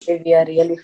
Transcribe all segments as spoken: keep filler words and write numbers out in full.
today we are really,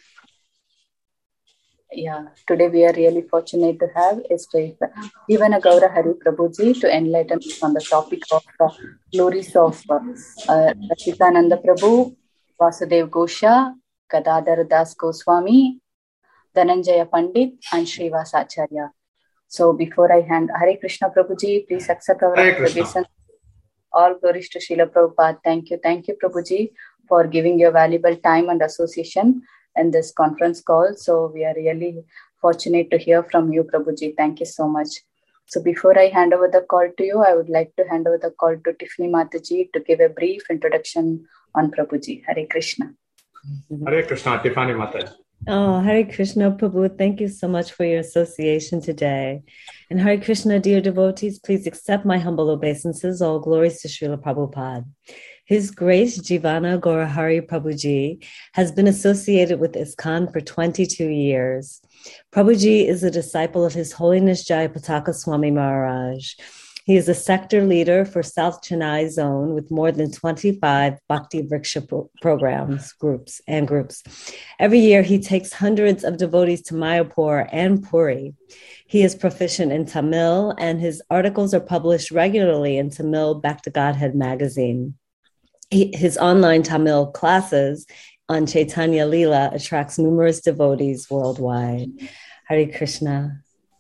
yeah, today we are really fortunate to have Estate Jivana Gaura Hari Prabhuji to enlighten us on the topic of uh, glories of uh, uh, Rasikananda Prabhu, Vasudev Gosha, Gadadhar Das Goswami, Dhananjaya Pandit, and Srivas Acharya. So before I hand Hare Krishna Prabhuji, please accept our obeisance. All glories to Srila Prabhupada. Thank you. Thank you, Prabhuji, for giving your valuable time and association in this conference call. So we are really fortunate to hear from you, Prabhuji. Thank you so much. So before I hand over the call to you, I would like to hand over the call to Tiffany Mataji to give a brief introduction on Prabhuji. Hare Krishna. Hare Krishna, Tiffany Mataji. Oh, Hare Krishna, Prabhu. Thank you so much for your association today. And Hare Krishna, dear devotees, please accept my humble obeisances. All glories to Srila Prabhupada. His Grace Jivana Gaura Hari Prabhuji has been associated with ISKCON for twenty-two years. Prabhuji is a disciple of His Holiness Jayapataka Swami Maharaj. He is a sector leader for South Chennai zone with more than twenty-five Bhakti Vriksha pro- programs, groups, and groups. Every year, he takes hundreds of devotees to Mayapur and Puri. He is proficient in Tamil, and his articles are published regularly in Tamil Back to Godhead magazine. He, his online Tamil classes on Chaitanya Leela attracts numerous devotees worldwide. Hare Krishna.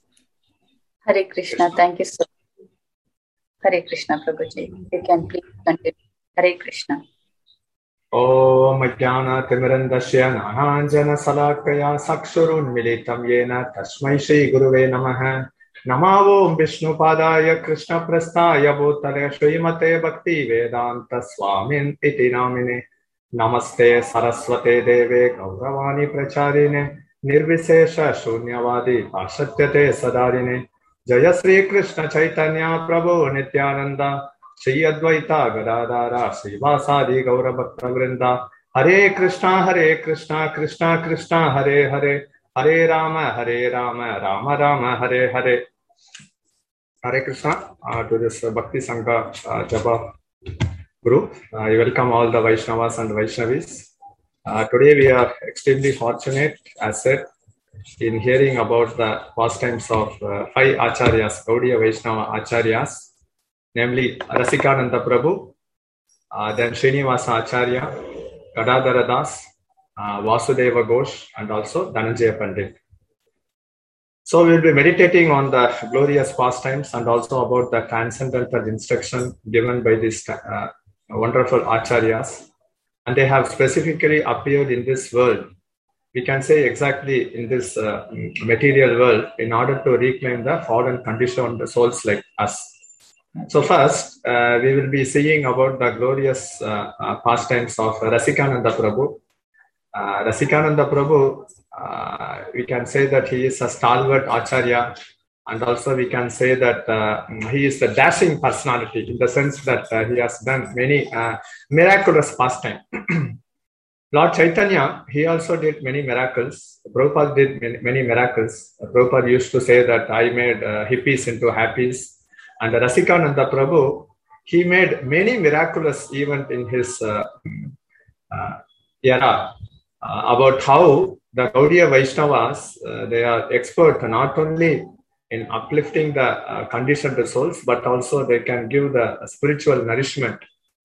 Hare Krishna. Thank you so much. Hare Krishna, Prabhuji. You can please continue. Hare Krishna. Om Jnana Timirandasya Nananjana Salakaya Sakshurun Militam Yena Tasmai Shri Guruve Namaha Namavom Vishnu Padaya Krishna Prasthaya Bhutale Srimate Bhakti Vedanta Swamin Iti Namine Namaste Saraswate Deve Gauravani Pracharine Nirvisesha Shunyavadi Pashatyate Sadarine Jaya Sri Krishna Chaitanya Prabhu Nityananda Shri Advaita Gadadara Srivasadi Gaura Bhakta Vrinda Hare Krishna Hare Krishna Krishna Krishna Hare Hare Hare Rama Hare Rama Rama Rama Hare Hare. Hare Krishna uh, to this uh, Bhakti Sangha uh, Japa group. I uh, welcome all the Vaishnavas and Vaishnavis. Uh, today we are extremely fortunate, as said, in hearing about the pastimes of uh, five Acharyas, Gaudiya Vaishnava Acharyas, namely Rasikananda Prabhu, uh, then Srinivasa Acharya, Gadadhara Das, uh, Vasudeva Ghosh, and also Dhananjaya Pandit. So we will be meditating on the glorious pastimes and also about the transcendental instruction given by these uh, wonderful Acharyas. And they have specifically appeared in this world. We can say exactly in this uh, material world in order to reclaim the fallen conditioned souls like us. So first, uh, we will be seeing about the glorious uh, uh, pastimes of Rasikananda Prabhu. Uh, Rasikananda Prabhu, uh, we can say that he is a stalwart Acharya, and also we can say that uh, he is a dashing personality in the sense that uh, he has done many uh, miraculous pastimes. Lord Chaitanya, he also did many miracles. Prabhupada did many, many miracles. Prabhupada used to say that I made uh, hippies into happies. And Rasikananda Prabhu, he made many miraculous events in his uh, uh, era uh, about how the Gaudiya Vaishnavas, uh, they are expert not only in uplifting the uh, conditioned souls, but also they can give the spiritual nourishment.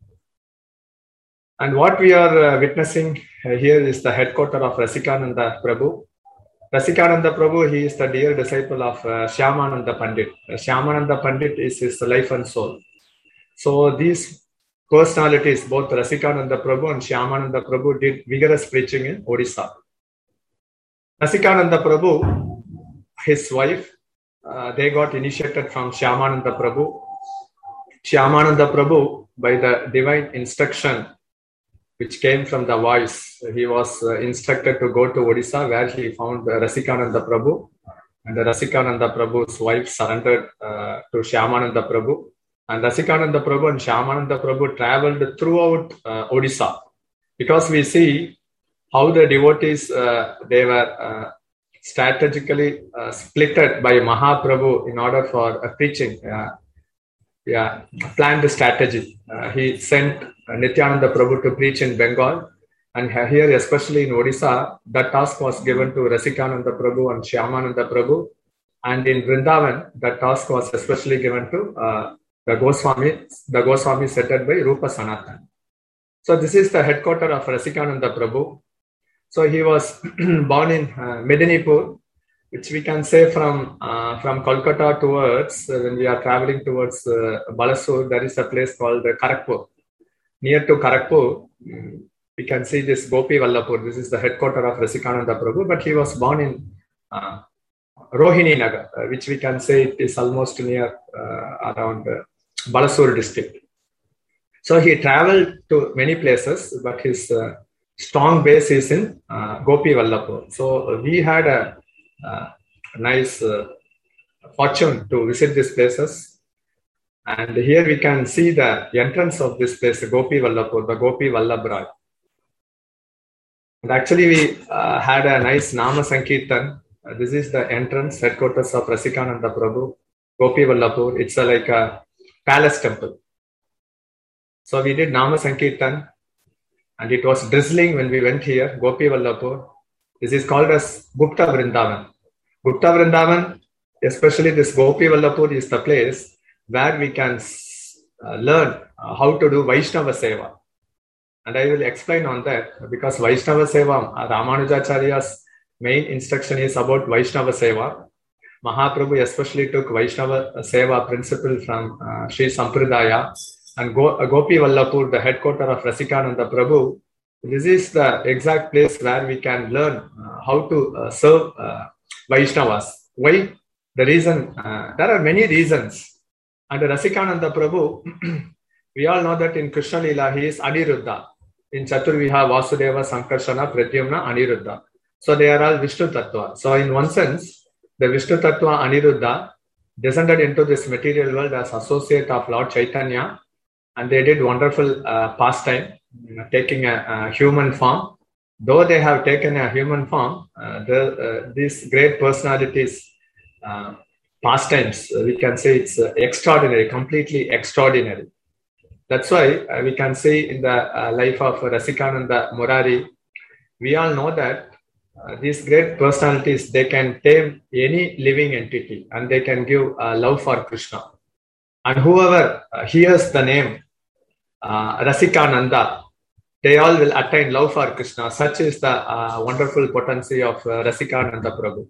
And what we are uh, witnessing uh, here is the headquarters of Rasikananda Prabhu. Rasikananda Prabhu, he is the dear disciple of uh, Shyamananda Pandit. Uh, Shyamananda Pandit is his life and soul. So these personalities, both Rasikananda Prabhu and Shyamananda Prabhu, did vigorous preaching in Odisha. Rasikananda Prabhu, his wife, uh, they got initiated from Shyamananda Prabhu. Shyamananda Prabhu, by the divine instruction which came from the voice, he was uh, instructed to go to Odisha, where he found uh, Rasikananda Prabhu. And the Rasikananda Prabhu's wife surrendered uh, to Shyamananda Prabhu. And Rasikananda Prabhu and Shyamananda Prabhu traveled throughout uh, Odisha. Because we see how the devotees, uh, they were uh, strategically uh, splitted by Mahaprabhu in order for uh, preaching. Uh, yeah, planned strategy. Uh, he sent uh, Nityananda Prabhu to preach in Bengal, And here, especially in Odisha, that task was given to Rasikananda Prabhu and Shyamananda Prabhu. And in Vrindavan, that task was especially given to uh, the Goswami, the Goswami settled by Rupa Sanatan. So this is the headquarters of Rasikananda Prabhu. So he was born in uh, Medinipur, which we can say from uh, from Kolkata towards, uh, when we are traveling towards uh, Balasur, there is a place called uh, Kharagpur. Near to Kharagpur, we can see this Gopi Vallapur. This is the headquarters of Rasikananda Prabhu, but he was born in uh, Rohini Nagar, uh, which we can say it is almost near uh, around uh, Balasur district. So he traveled to many places, but his uh, strong base is in uh, Gopi Vallapur. So we had a, a nice uh, fortune to visit these places. And here we can see the entrance of this place, Gopi Vallapur, the Gopi Vallabhraj. And actually we uh, had a nice Nama Sankirtan. Uh, this is the entrance, headquarters of Rasikananda Prabhu, Gopi Vallapur. It's a, like a palace temple. So we did Nama Sankirtan, and it was drizzling when we went here, Gopi Vallapur. This is called as Gupta Vrindavan. Gupta Vrindavan, especially this Gopi Vallapur, is the place where we can uh, learn uh, how to do Vaishnava Seva. And I will explain on that, because Vaishnava Seva, uh, Ramanujacharya's main instruction is about Vaishnava Seva. Mahaprabhu especially took Vaishnava Seva principle from uh, Sri Sampradaya. And Go, uh, Gopi Vallapur, the headquarters of Rasikananda Prabhu, this is the exact place where we can learn uh, how to uh, serve uh, Vaishnavas. Why? The reason, uh, there are many reasons. And Rasikananda Prabhu, we all know that in Krishna Lila, he is Aniruddha. In Chaturviha, Vasudeva, Sankarshana, Pradyumna, Aniruddha. So they are all Vishnu Tattva. So in one sense, the Vishnu Tattva Aniruddha descended into this material world as associate of Lord Chaitanya. And they did wonderful uh, pastime, you know, taking a, a human form. Though they have taken a human form, uh, the, uh, these great personalities, uh, pastimes, uh, we can say it's uh, extraordinary, completely extraordinary. That's why uh, we can say in the uh, life of Rasikananda Murari, we all know that uh, these great personalities, they can tame any living entity and they can give uh, love for Krishna. And whoever uh, hears the name uh, Rasikananda, they all will attain love for Krishna. Such is the uh, wonderful potency of uh, Rasikananda Prabhu.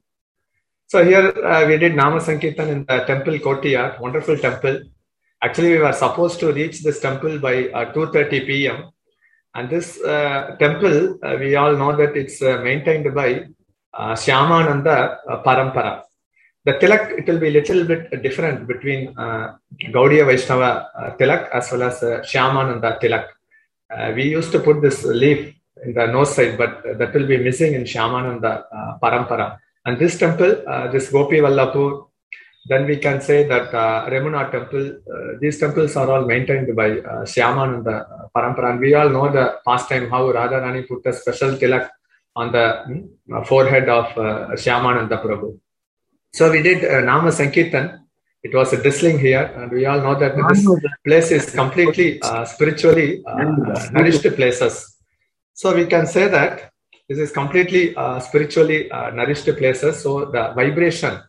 So here uh, we did Nama Sankirtan in the temple courtyard, wonderful temple. Actually, we were supposed to reach this temple by uh, two thirty p m And this uh, temple, uh, we all know that it's uh, maintained by uh, Shyamananda uh, Parampara. The Tilak, it will be a little bit different between uh, Gaudiya Vaishnava uh, Tilak as well as uh, Shyamananda Tilak. Uh, we used to put this leaf in the nose side, but uh, that will be missing in Shyamananda uh, Parampara. And this temple, uh, this Gopi Vallapur, then we can say that uh, Remuna temple, uh, these temples are all maintained by uh, Shyamananda Parampara. And we all know the pastime how Radharani put a special tilak on the hmm, forehead of uh, Shyamananda Prabhu. So we did uh, Nama Sankirtan. It was a drizzling here, and we all know that this place is completely uh, spiritually uh, nourished places. So we can say that this is completely uh, spiritually uh, nourished places. So the vibration,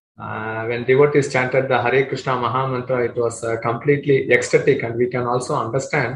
uh, when devotees chanted the Hare Krishna Maha Mantra, it was uh, completely ecstatic, and we can also understand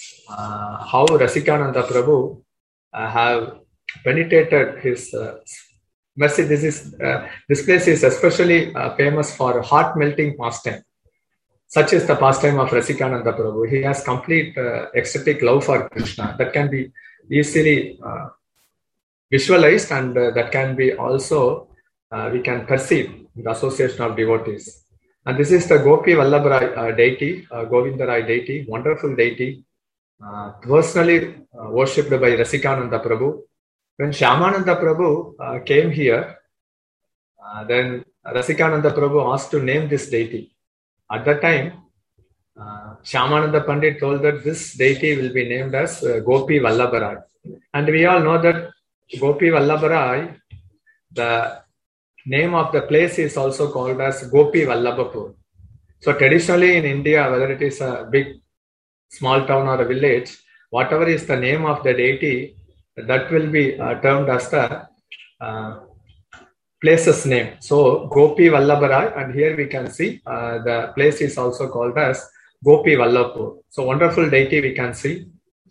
uh, how Rasikananda Prabhu uh, have penetrated his uh, mercy. This is uh, this place is especially uh, famous for heart melting pastime. Such is the pastime of Rasikananda Prabhu. He has complete uh, ecstatic love for Krishna that can be easily uh, visualized, and uh, that can be also uh, we can perceive the association of devotees. And this is the Gopi Vallabhrai uh, deity, uh, Govindarai deity, wonderful deity, uh, personally uh, worshipped by Rasikananda Prabhu. When Shyamananda Prabhu uh, came here, uh, then Rasikananda Prabhu asked to name this deity. At that time, uh, Shyamananda Pandit told that this deity will be named as uh, Gopi Vallabharai. And we all know that Gopi Vallabharai, the name of the place is also called as Gopi Vallabhapur. So traditionally in India, whether it is a big, small town or a village, whatever is the name of the deity, that will be uh, termed as the uh, place's name. So Gopi Vallabharai, and here we can see uh, the place is also called as Gopi Vallabhpur. So wonderful deity we can see.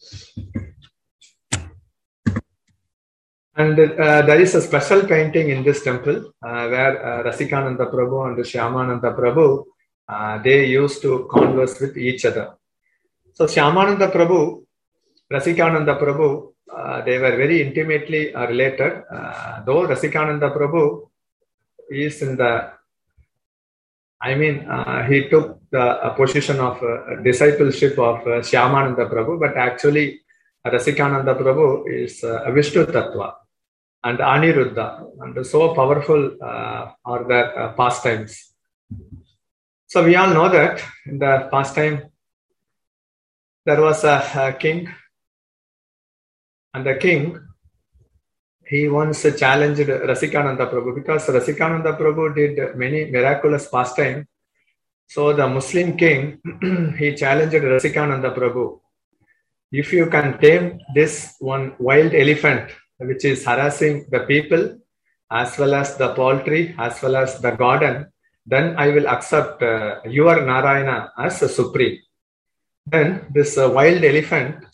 And uh, there is a special painting in this temple uh, where uh, Rasikananda Prabhu and Shyamananda Prabhu, uh, they used to converse with each other. So Shyamananda Prabhu, Rasikananda Prabhu, uh, they were very intimately uh, related. Uh, though Rasikananda Prabhu is in the, I mean, uh, he took the uh, position of uh, discipleship of uh, Shyamananda Prabhu, but actually Rasikananda Prabhu is uh, Vishnu Tattva and Aniruddha, and so powerful uh, are their uh, pastimes. So we all know that in the pastime there was a, a king, and the king, he once challenged Rasikananda Prabhu because Rasikananda Prabhu did many miraculous pastime. So the Muslim king, he challenged Rasikananda Prabhu, if you can tame this one wild elephant which is harassing the people as well as the poultry as well as the garden, then I will accept uh, your Narayana as a supreme. Then this uh, wild elephant,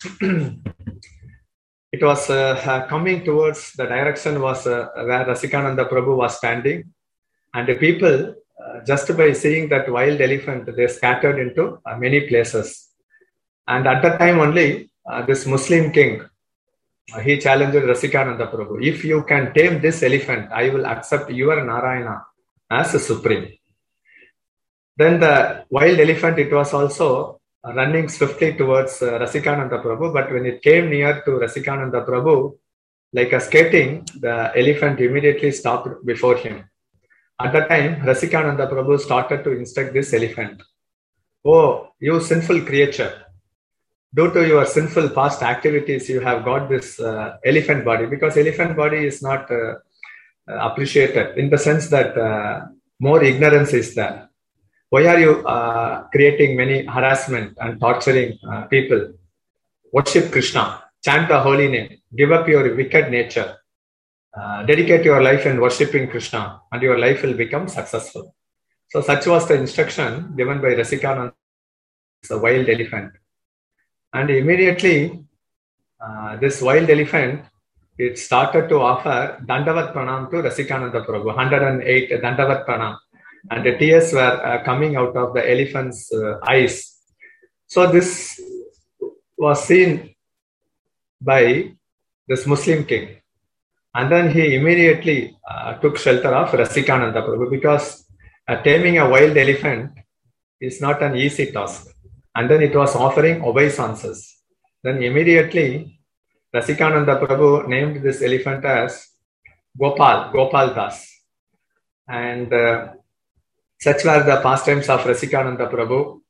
it was uh, uh, coming towards the direction was uh, where Rasikananda Prabhu was standing, and the people, uh, just by seeing that wild elephant, they scattered into uh, many places. And at that time only, uh, this Muslim king, uh, he challenged Rasikananda Prabhu, if you can tame this elephant, I will accept your Narayana as a supreme. Then the wild elephant, it was also running swiftly towards uh, Rasikananda Prabhu, but when it came near to Rasikananda Prabhu, like a skating, the elephant immediately stopped before him. At that time, Rasikananda Prabhu started to instruct this elephant. Oh, you sinful creature, due to your sinful past activities, you have got this uh, elephant body, because elephant body is not uh, appreciated in the sense that uh, more ignorance is there. Why are you uh, creating many harassment and torturing uh, people? Worship Krishna, chant the holy name, give up your wicked nature, uh, dedicate your life in worshipping Krishna, and your life will become successful. So such was the instruction given by Rasikananda, the wild elephant. And immediately, uh, this wild elephant, it started to offer Dandavat Pranam to Rasikananda Prabhu, one hundred eight Dandavat Pranam. And the tears were uh, coming out of the elephant's uh, eyes. So this was seen by this Muslim king. And then he immediately uh, took shelter of Rasikananda Prabhu, because uh, taming a wild elephant is not an easy task. And then it was offering obeisances. Then immediately Rasikananda Prabhu named this elephant as Gopal, Gopal Das. And uh, such were the pastimes of Rasikananda Prabhu.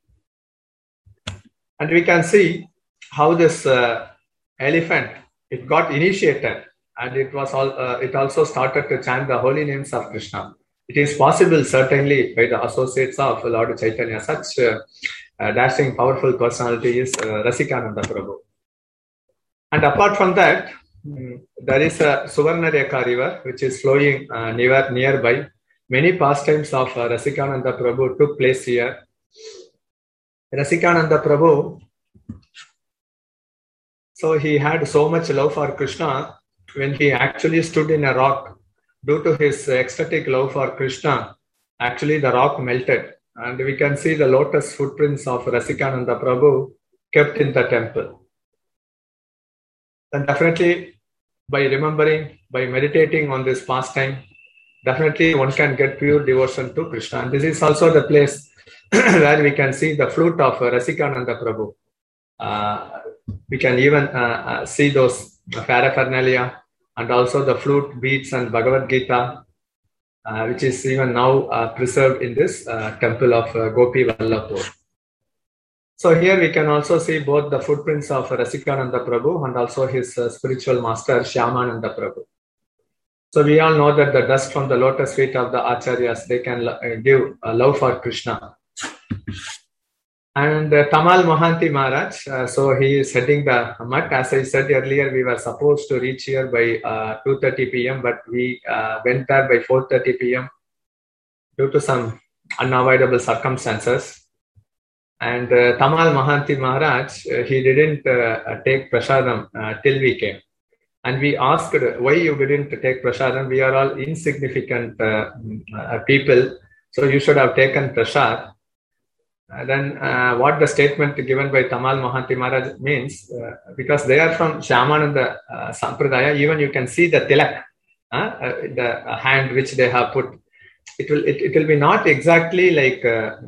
And we can see how this uh, elephant, it got initiated, and it was all, uh, it also started to chant the holy names of Krishna. It is possible certainly by the associates of Lord Chaitanya. Such uh, uh, dashing, powerful personality is uh, Rasikananda Prabhu. And apart from that, um, there is a Suvarnareka river which is flowing uh, near, nearby. Many pastimes of uh, Rasikananda Prabhu took place here. Rasikananda Prabhu, so he had so much love for Krishna, when he actually stood in a rock, due to his ecstatic love for Krishna, actually the rock melted. And we can see the lotus footprints of Rasikananda Prabhu kept in the temple. And definitely by remembering, by meditating on this pastime, definitely one can get pure devotion to Krishna. And this is also the place where we can see the flute of Rasikananda Prabhu. Uh, we can even uh, uh, see those paraphernalia, and also the flute beads and Bhagavad Gita, uh, which is even now uh, preserved in this uh, temple of uh, Gopi Vallabhpur. So here we can also see both the footprints of Rasikananda Prabhu and also his uh, spiritual master Shyamananda Prabhu. So we all know that the dust from the lotus feet of the Acharyas, they can uh, give uh, love for Krishna. And uh, Tamal Mohanty Maharaj, uh, so he is heading the mutt. As I said earlier, we were supposed to reach here by uh, two thirty p m, but we uh, went there by four thirty p m due to some unavoidable circumstances. And uh, Tamal Mohanty Maharaj, uh, he didn't uh, take prasadam uh, till we came. And we asked, why you didn't take prasadam? We are all insignificant uh, uh, people, so you should have taken prasad. Uh, then uh, what the statement given by Tamal Mohanty Maharaj means, uh, because they are from Shyamananda uh, Sampradaya, even you can see the tilak, uh, uh, the hand which they have put. It will, it, it will be not exactly like uh,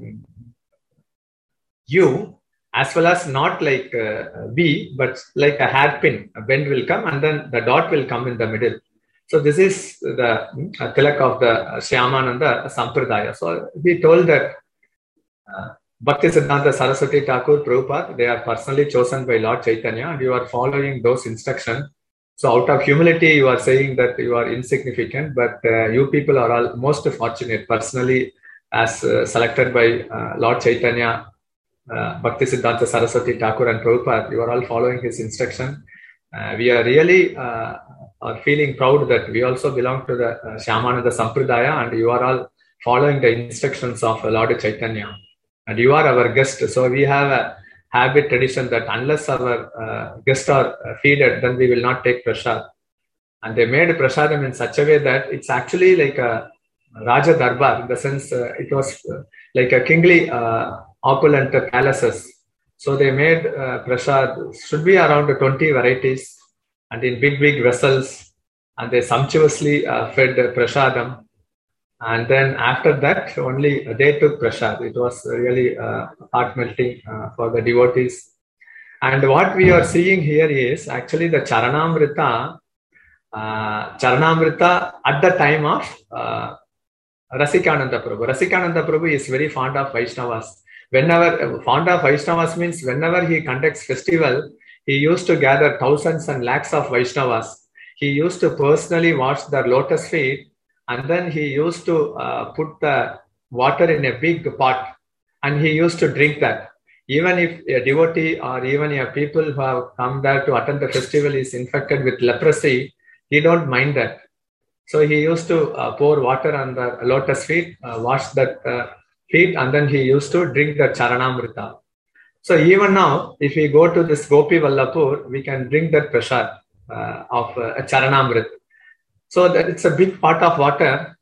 U, as well as not like uh, V, but like a hairpin. A bend will come and then the dot will come in the middle. So this is the uh, tilak of the Shyamananda Sampradaya. So he told that uh, Bhaktisiddhanta Saraswati Thakur, Prabhupada, they are personally chosen by Lord Chaitanya and you are following those instructions. So out of humility, you are saying that you are insignificant, but uh, you people are all most fortunate personally as uh, selected by uh, Lord Chaitanya, uh, Bhaktisiddhanta Saraswati Thakur and Prabhupada. You are all following his instruction. Uh, we are really uh, are feeling proud that we also belong to the uh, Shyamananda Sampradaya and you are all following the instructions of uh, Lord Chaitanya. And you are our guest, so we have a habit tradition that unless our uh, guests are uh, feeded, then we will not take prasad. And they made prasadam in such a way that it's actually like a Raja Darbar, in the sense uh, it was uh, like a kingly uh, opulent palaces. So they made uh, prasad, should be around twenty varieties and in big, big vessels. And they sumptuously uh, fed prasadam. And then after that, only they took prasad. It was really uh, heart melting uh, for the devotees. And what we are seeing here is actually the Charanamrita, uh, Charanamrita at the time of uh, Rasikananda Prabhu. Rasikananda Prabhu is very fond of Vaishnavas. Whenever, fond of Vaishnavas means whenever he conducts festival, he used to gather thousands and lakhs of Vaishnavas. He used to personally wash their lotus feet. And then he used to uh, put the water in a big pot and he used to drink that. Even if a devotee or even a people who have come there to attend the festival is infected with leprosy, he don't mind that. So he used to uh, pour water on the lotus feet, uh, wash that uh, feet, and then he used to drink the Charanamrita. So even now, if we go to this Gopi Vallapur, we can drink that prasad uh, of uh, Charanamrita. So that it's a big pot of water.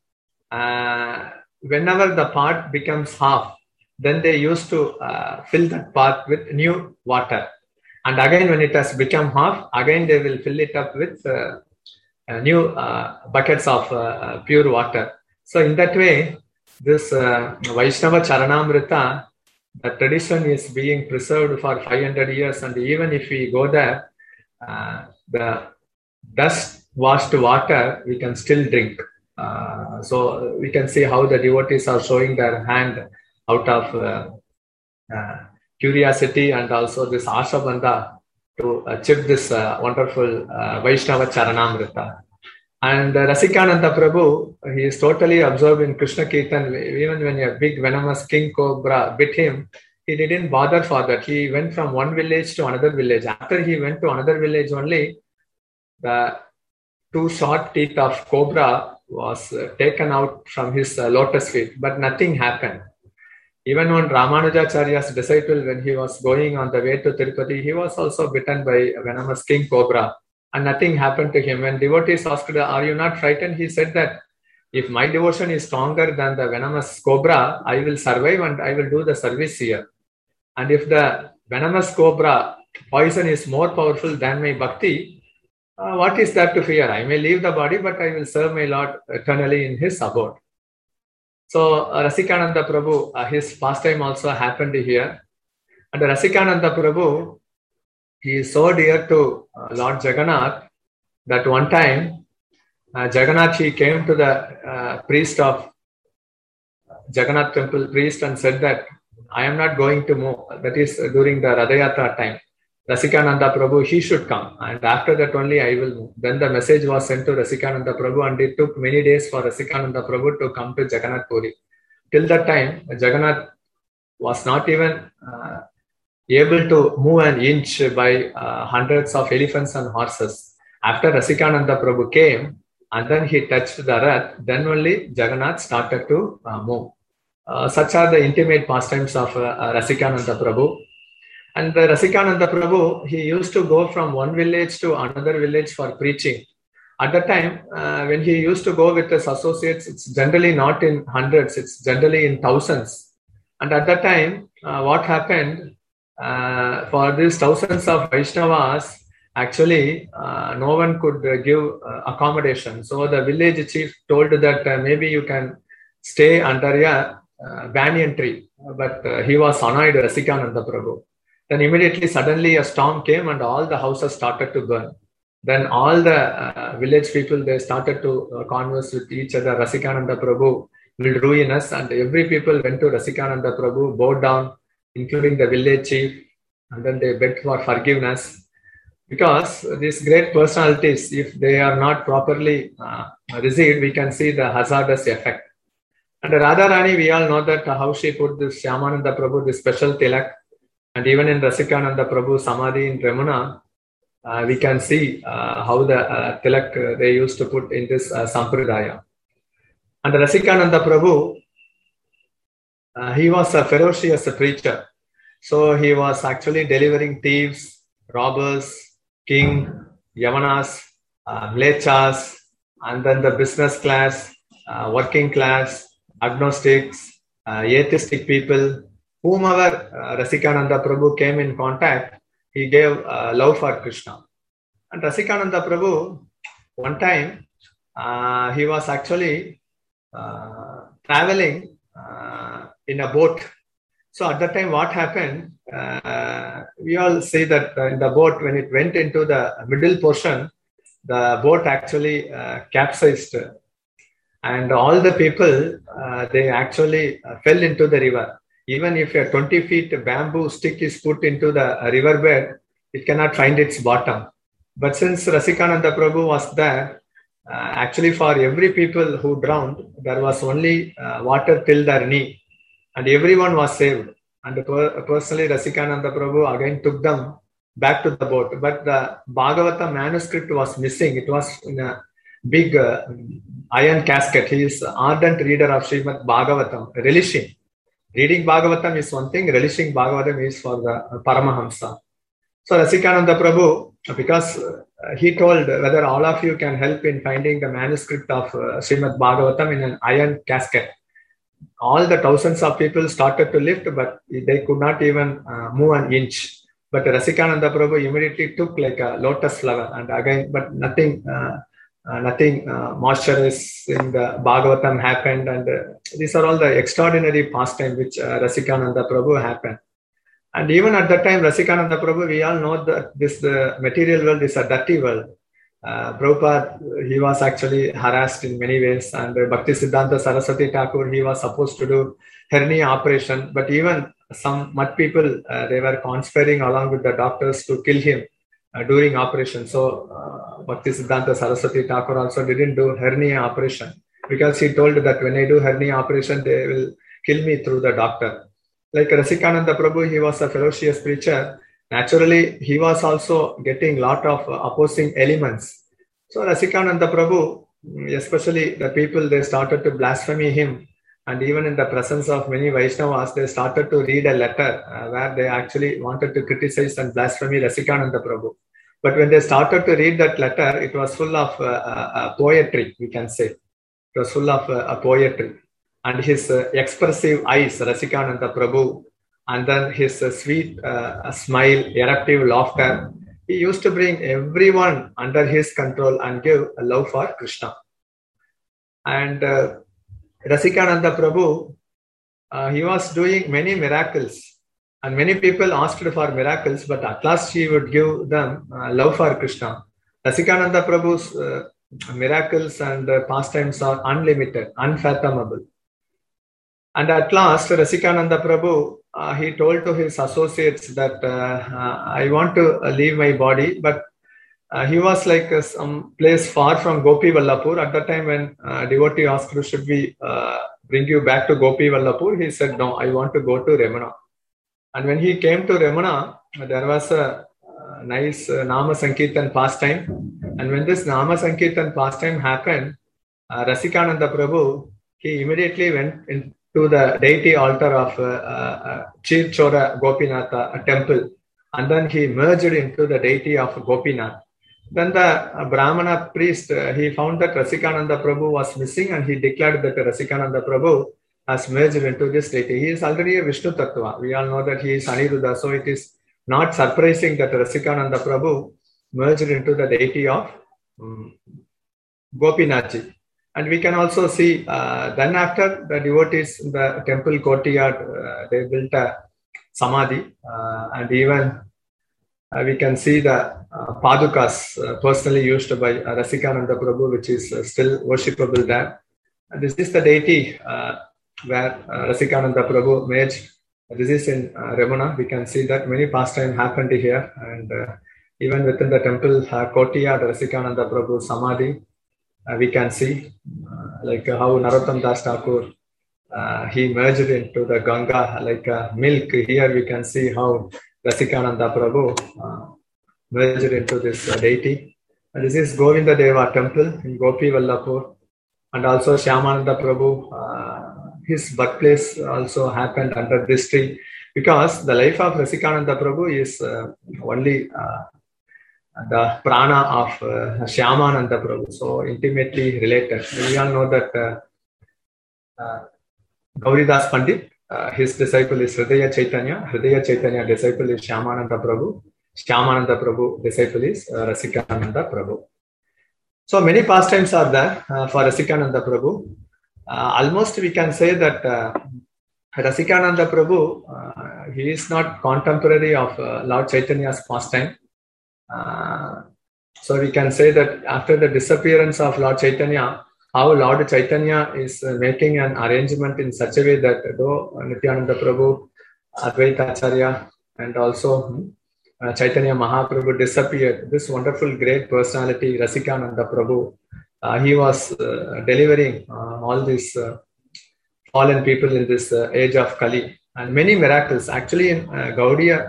Uh, whenever the pot becomes half, then they used to uh, fill that pot with new water. And again, when it has become half, again they will fill it up with uh, uh, new uh, buckets of uh, pure water. So in that way, this uh, Vaishnava Charanamrita, the tradition is being preserved for five hundred years. And even if we go there, uh, the dust washed water, we can still drink. Uh, so we can see how the devotees are showing their hand out of uh, uh, curiosity and also this Ashabandha to uh, chip this uh, wonderful uh, Vaishnava Charanamrita. And uh, Rasikananda Prabhu, he is totally absorbed in Krishna Kirtan. Even when a big venomous king cobra bit him, he didn't bother for that. He went from one village to another village. After he went to another village only, the two short teeth of cobra was uh, taken out from his uh, lotus feet, but nothing happened. Even when Ramanujacharya's disciple, when he was going on the way to Tirupati, he was also bitten by a venomous king cobra and nothing happened to him. When devotees asked, are you not frightened? He said that if my devotion is stronger than the venomous cobra, I will survive and I will do the service here. And if the venomous cobra poison is more powerful than my bhakti, Uh, what is that to fear? I may leave the body, but I will serve my Lord eternally in his abode. So uh, Rasikananda Prabhu, uh, his pastime also happened here. And Rasikananda Prabhu, he is so dear to uh, Lord Jagannath that one time uh, Jagannath, he came to the uh, priest of Jagannath temple priest and said that I am not going to move. That is uh, during the Radhayatra time. Rasikananda Prabhu, he should come. And after that only I will move. Then the message was sent to Rasikananda Prabhu and it took many days for Rasikananda Prabhu to come to Jagannath Puri. Till that time, Jagannath was not even uh, able to move an inch by uh, hundreds of elephants and horses. After Rasikananda Prabhu came and then he touched the earth, then only Jagannath started to uh, move. Uh, such are the intimate pastimes of uh, uh, Rasikananda Prabhu. And the Rasikananda Prabhu, he used to go from one village to another village for preaching. At the time, uh, when he used to go with his associates, it's generally not in hundreds, it's generally in thousands. And at that time, uh, what happened, uh, for these thousands of Vaishnavas, actually, uh, no one could uh, give uh, accommodation. So the village chief told that uh, maybe you can stay under a uh, banyan tree. But uh, he was annoyed, Rasikananda Prabhu. Then immediately, suddenly a storm came and all the houses started to burn. Then all the uh, village people, they started to uh, converse with each other. Rasikananda Prabhu will ruin us. And every people went to Rasikananda Prabhu, bowed down, including the village chief. And then they begged for forgiveness. Because these great personalities, if they are not properly uh, received, we can see the hazardous effect. And Radharani, we all know that uh, how she put this Shyamananda Prabhu, this special tilak. And even in Rasikananda Prabhu Samadhi in Ramuna, uh, we can see uh, how the uh, tilak uh, they used to put in this uh, Sampradaya. And Rasikananda Prabhu, uh, he was a ferocious preacher. So he was actually delivering thieves, robbers, king, yavanas, uh, mlechas, and then the business class, uh, working class, agnostics, uh, atheistic people. Whomever uh, Rasikananda Prabhu came in contact, he gave uh, love for Krishna. And Rasikananda Prabhu, one time, uh, he was actually uh, traveling uh, in a boat. So at that time, what happened? Uh, we all see that uh, in the boat, when it went into the middle portion, the boat actually uh, capsized. And all the people, uh, they actually uh, fell into the river. Even if a twenty feet bamboo stick is put into the riverbed, it cannot find its bottom. But since Rasikananda Prabhu was there, uh, actually for every people who drowned, there was only uh, water till their knee. And everyone was saved. And per- personally, Rasikananda Prabhu again took them back to the boat. But the Bhagavata manuscript was missing. It was in a big uh, iron casket. He is an ardent reader of Srimad Bhagavatam, relishing. Reading Bhagavatam is one thing, relishing Bhagavatam is for the Paramahamsa. So Rasikananda Prabhu, because uh, he told whether all of you can help in finding the manuscript of uh, Srimad Bhagavatam in an iron casket. All the thousands of people started to lift, but they could not even uh, move an inch. But Rasikananda Prabhu immediately took like a lotus flower, and again, but nothing, uh, uh, nothing uh, moisturous in the Bhagavatam happened, and uh, these are all the extraordinary pastime which uh, Rasikananda Prabhu happened. And even at that time, Rasikananda Prabhu, we all know that this the material world is a dirty world. Uh, Prabhupada, he was actually harassed in many ways, and uh, Bhaktisiddhanta Saraswati Thakur, he was supposed to do hernia operation, but even some mud people, uh, they were conspiring along with the doctors to kill him uh, during operation. So uh, Bhaktisiddhanta Saraswati Thakur also didn't do hernia operation because he told that when I do hernia operation, they will kill me through the doctor. Like Rasikananda Prabhu, he was a ferocious preacher. Naturally, he was also getting lot of opposing elements. So Rasikananda Prabhu, especially the people, they started to blaspheme him. And even in the presence of many Vaishnavas, they started to read a letter uh, where they actually wanted to criticize and blaspheme Rasikananda Prabhu. But when they started to read that letter, it was full of uh, uh, poetry, we can say. It was full of uh, poetry. And his uh, expressive eyes, Rasikananda Prabhu, and then his uh, sweet uh, smile, eruptive laughter, he used to bring everyone under his control and give a love for Krishna. And uh, Rasikananda Prabhu, uh, he was doing many miracles. And many people asked for miracles, but at last he would give them uh, love for Krishna. Rasikananda Prabhu's uh, miracles and uh, pastimes are unlimited, unfathomable. And at last, Rasikananda Prabhu, uh, he told to his associates that uh, uh, I want to uh, leave my body, but uh, he was like uh, some place far from Gopi Vallabhpur. At the time when uh, devotee asked, should we uh, bring you back to Gopi Vallapur? He said, no, I want to go to Remana. And when he came to Remana, there was a uh, nice uh, Nama Sankirtan pastime. And when this Nama Sankirtan pastime happened, uh, Rasikananda Prabhu, he immediately went into the deity altar of uh, uh, Chirchora Gopinatha temple. And then he merged into the deity of Gopinath. Then the uh, Brahmana priest, uh, he found that Rasikananda Prabhu was missing, and he declared that Rasikananda Prabhu has merged into this deity. He is already a Vishnu Tattva. We all know that he is Aniruddha. So it is not surprising that Rasikananda Prabhu merged into the deity of um, Gopinathji. And we can also see uh, then after the devotees in the temple courtyard, uh, they built a samadhi, uh, and even uh, we can see the uh, padukas uh, personally used by uh, Rasikananda Prabhu, which is uh, still worshipable there. And this is the deity uh, where uh, Rasikananda Prabhu merged. This is in uh, Remana. We can see that many pastimes happened here, and uh, even within the temple uh, courtyard, Rasikananda Prabhu samadhi, uh, we can see uh, like uh, how Narottam Das Thakur, uh, he merged into the Ganga like uh, milk. Here we can see how Rasikananda Prabhu uh, merged into this uh, deity. And this is Govinda Deva temple in Gopi Vallapur, and also Shyamananda Prabhu. Uh, his birthplace also happened under this tree, because the life of Rasikananda Prabhu is uh, only uh, the prana of uh, Shyamananda Prabhu, so intimately related. We all know that uh, uh, Gauridas Pandit, uh, his disciple is Hridaya Chaitanya, Hridaya Chaitanya disciple is Shyamananda Prabhu, Shyamananda Prabhu disciple is uh, Rasikananda Prabhu. So many pastimes are there uh, for Rasikananda Prabhu. Uh, almost we can say that uh, Rasikananda Prabhu, uh, he is not contemporary of uh, Lord Chaitanya's pastime. Uh, so we can say that after the disappearance of Lord Chaitanya, how Lord Chaitanya is uh, making an arrangement in such a way that though Nityananda Prabhu, Advaita Acharya, and also uh, Chaitanya Mahaprabhu disappeared, this wonderful great personality Rasikananda Prabhu, uh, he was uh, delivering uh, all these uh, fallen people in this uh, age of Kali, and many miracles. Actually in uh, Gaudiya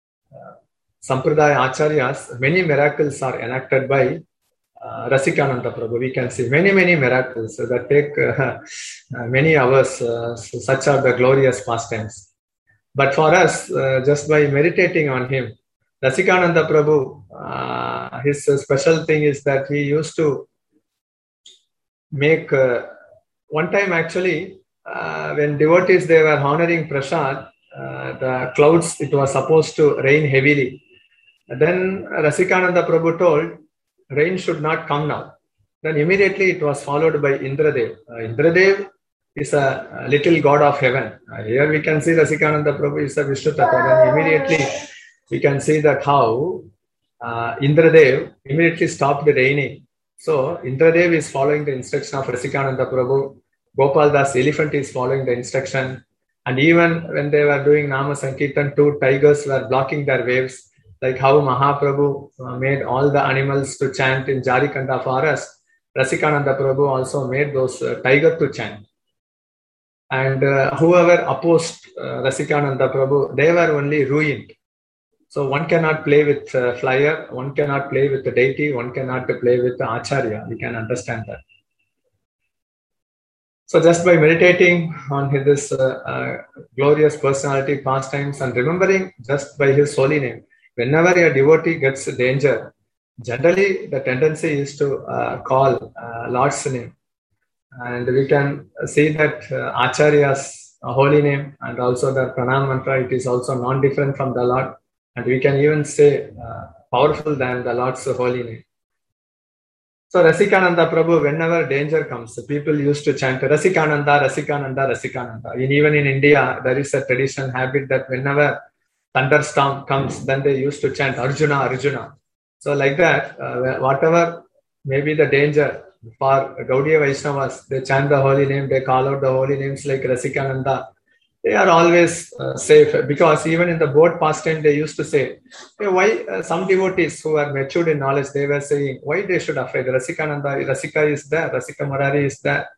Sampradaya Acharyas, many miracles are enacted by uh, Rasikananda Prabhu. We can see many, many miracles that take uh, uh, many hours. Uh, so such are the glorious pastimes. But for us, uh, just by meditating on him, Rasikananda Prabhu, uh, his uh, special thing is that he used to make, uh, one time actually, uh, when devotees, they were honoring Prasad, uh, the clouds, it was supposed to rain heavily. Then Rasikananda Prabhu told, rain should not come now. Then immediately it was followed by Indradev. Uh, Indradev is a, a little god of heaven. Uh, here we can see Rasikananda Prabhu is a Vishnu Tattva. Then immediately we can see that how uh, Indradev immediately stopped raining. So Indradev is following the instruction of Rasikananda Prabhu. Gopal Das elephant is following the instruction. And even when they were doing Nama Sankirtan, two tigers were blocking their waves. Like how Mahaprabhu uh, made all the animals to chant in Jarikanda forest, Rasikananda Prabhu also made those uh, tigers to chant. And uh, whoever opposed uh, Rasikananda Prabhu, they were only ruined. So one cannot play with uh, flyer, one cannot play with the deity, one cannot play with the Acharya. We can understand that. So just by meditating on this uh, uh, glorious personality, pastimes, and remembering just by his holy name, whenever a devotee gets danger, generally the tendency is to uh, call uh, Lord's name. And we can see that uh, Acharya's uh, holy name and also the Pranam mantra, it is also non-different from the Lord. And we can even say uh, powerful than the Lord's holy name. So Rasikananda Prabhu, whenever danger comes, people used to chant Rasikananda, Rasikananda, Rasikananda. And even in India, there is a tradition, habit that whenever thunderstorm comes, then they used to chant Arjuna, Arjuna. So like that, uh, whatever may be the danger for Gaudiya Vaishnavas, they chant the holy name, they call out the holy names like Rasikananda. They are always uh, safe, because even in the boat pastime, they used to say, hey, why uh, some devotees who are matured in knowledge, they were saying, why they should afraid? Rasikananda, Rasika is there, Rasika Murari is there.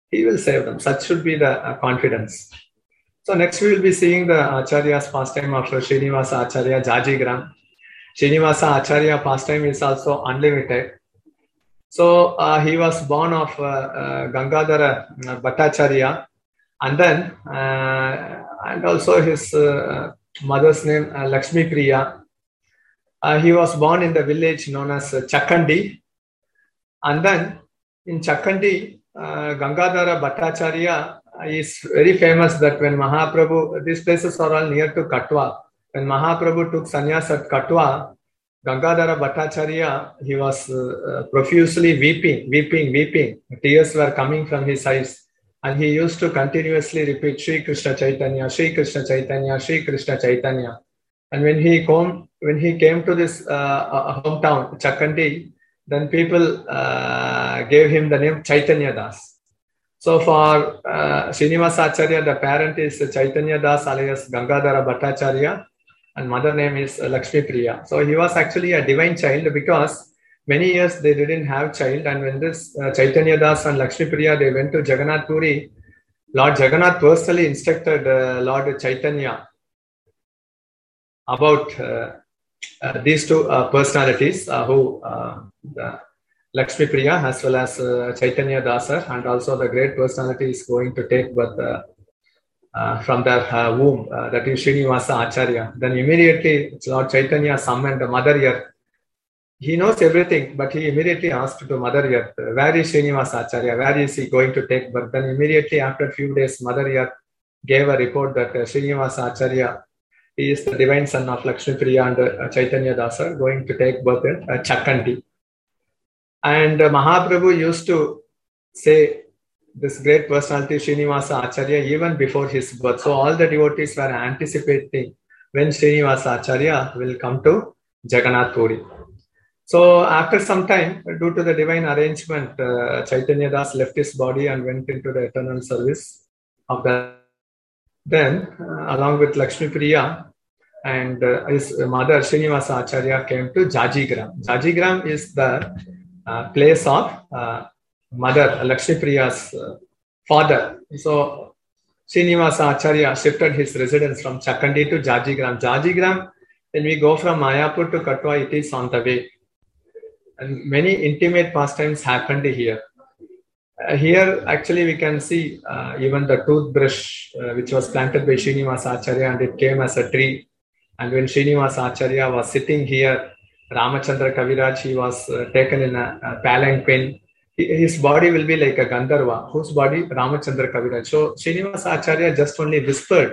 he will save them. Such should be the uh, confidence. So next we will be seeing the Acharya's pastime of Srinivasa Acharya, Jajigram. Srinivasa Acharya pastime is also unlimited. So uh, he was born of uh, uh, Gangadhara Bhattacharya, and then uh, and also his uh, mother's name uh, Lakshmi Priya. Uh, he was born in the village known as uh, Chakkandi, and then in Chakkandi, uh, Gangadhara Bhattacharya is very famous that when Mahaprabhu, these places are all near to Katwa, when Mahaprabhu took sannyas at Katwa, Gangadhara Bhattacharya, he was uh, profusely weeping, weeping, weeping. Tears were coming from his eyes. And he used to continuously repeat, Shri Krishna Chaitanya, Shri Krishna Chaitanya, Shri Krishna Chaitanya. And when he came, when he came to this uh, hometown, Chakkandi, then people uh, gave him the name Chaitanya Das. So for uh, Srinivasa Acharya, the parent is Chaitanya Das alias Gangadhara Bhattacharya, and mother name is Lakshmi Priya. So he was actually a divine child because many years they didn't have child, and when this uh, Chaitanya Das and Lakshmi Priya, they went to Jagannath Puri, Lord Jagannath personally instructed uh, Lord Chaitanya about uh, uh, these two uh, personalities uh, who uh, the Lakshmi Priya as well as uh, Chaitanya Dasar, and also the great personality is going to take birth uh, uh, from their uh, womb, uh, that is Srinivasa Acharya. Then immediately Lord Chaitanya summoned Mother Earth. He knows everything, but he immediately asked to Mother Earth, where is Srinivasa Acharya? Where is he going to take birth? Then immediately after a few days, Mother Earth gave a report that uh, Srinivasa Acharya, he is the divine son of Lakshmi Priya and uh, Chaitanya Dasar, going to take birth in uh, Chakkandi. And uh, Mahaprabhu used to say this great personality Srinivasa Acharya even before his birth. So all the devotees were anticipating when Srinivasa Acharya will come to Jagannath Puri. So after some time, due to the divine arrangement, uh, Chaitanya Das left his body and went into the eternal service of the. Then, uh, along with Lakshmi Priya and uh, his mother Srinivasa Acharya came to Jajigram. Jajigram is the uh, place of uh, mother Lakshmi Priya's uh, father. So Srinivasa Acharya shifted his residence from Chakkandi to Jajigram. Jajigram, when we go from Mayapur to Katwa, it is on the way. And many intimate pastimes happened here. Uh, here, actually, we can see uh, even the toothbrush, uh, which was planted by Srinivasa Acharya, and it came as a tree. And when Srinivasa Acharya was sitting here, Ramachandra Kaviraj, he was uh, taken in a, a palanquin. His body will be like a Gandharva. Whose body? Ramachandra Kaviraj. So Srinivasa Acharya just only whispered.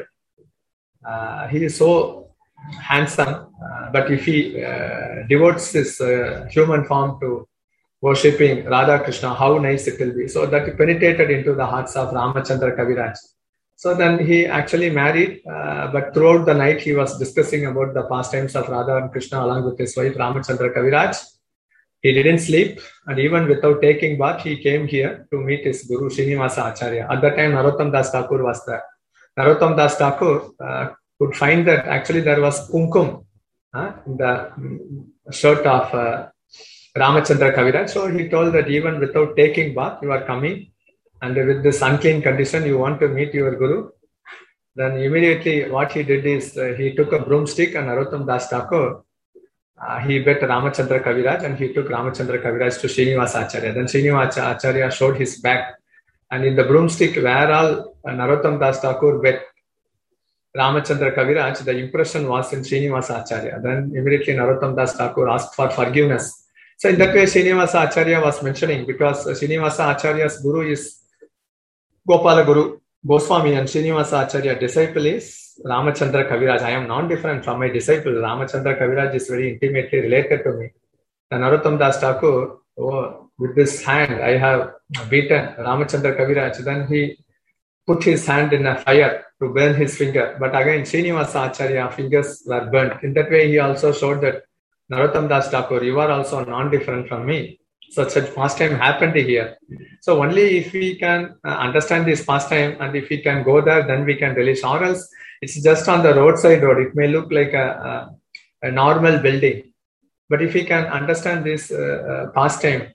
Uh, he is so handsome, uh, but if he uh, devotes his uh, human form to worshipping Radha Krishna, how nice it will be. So that penetrated into the hearts of Ramachandra Kaviraj. So then he actually married, uh, but throughout the night he was discussing about the pastimes of Radha and Krishna along with his wife Ramachandra Kaviraj. He didn't sleep, and even without taking bath, he came here to meet his Guru Srinivasa Acharya. At that time, Narottam Das Thakur was there. Narottam Das Thakur uh, could find that actually there was kumkum uh, in the shirt of uh, Ramachandra Kaviraj. So he told that even without taking bath, you are coming, and with this unclean condition, you want to meet your Guru. Then immediately what he did is uh, he took a broomstick, and Narottam Das Thakur, uh, he bet Ramachandra Kaviraj, and he took Ramachandra Kaviraj to Srinivasa Acharya. Then Srinivasa Acharya showed his back, and in the broomstick where all uh, Narottam Das Thakur bet Ramachandra Kaviraj, the impression was in Srinivasa Acharya. Then immediately Narottam Das Thakur asked for forgiveness. So in that way, Srinivasa Acharya was mentioning, because Srinivasa Acharya's Guru is Gopala Guru Goswami, and Srinivasa Acharya disciple is Ramachandra Kaviraj. I am non-different from my disciple. Ramachandra Kaviraj is very intimately related to me. And Narottam Das Thakur, oh, with this hand, I have beaten Ramachandra Kaviraj. Then he put his hand in a fire to burn his finger. But again, Srinivasa Acharya fingers were burnt. In that way, he also showed that Narottam Das Thakur, you are also non-different from me. Such a pastime happened here. So only if we can uh, understand this pastime, and if we can go there, then we can release. Or else it's just on the roadside road. It may look like a, a, a normal building. But if we can understand this uh, uh, pastime,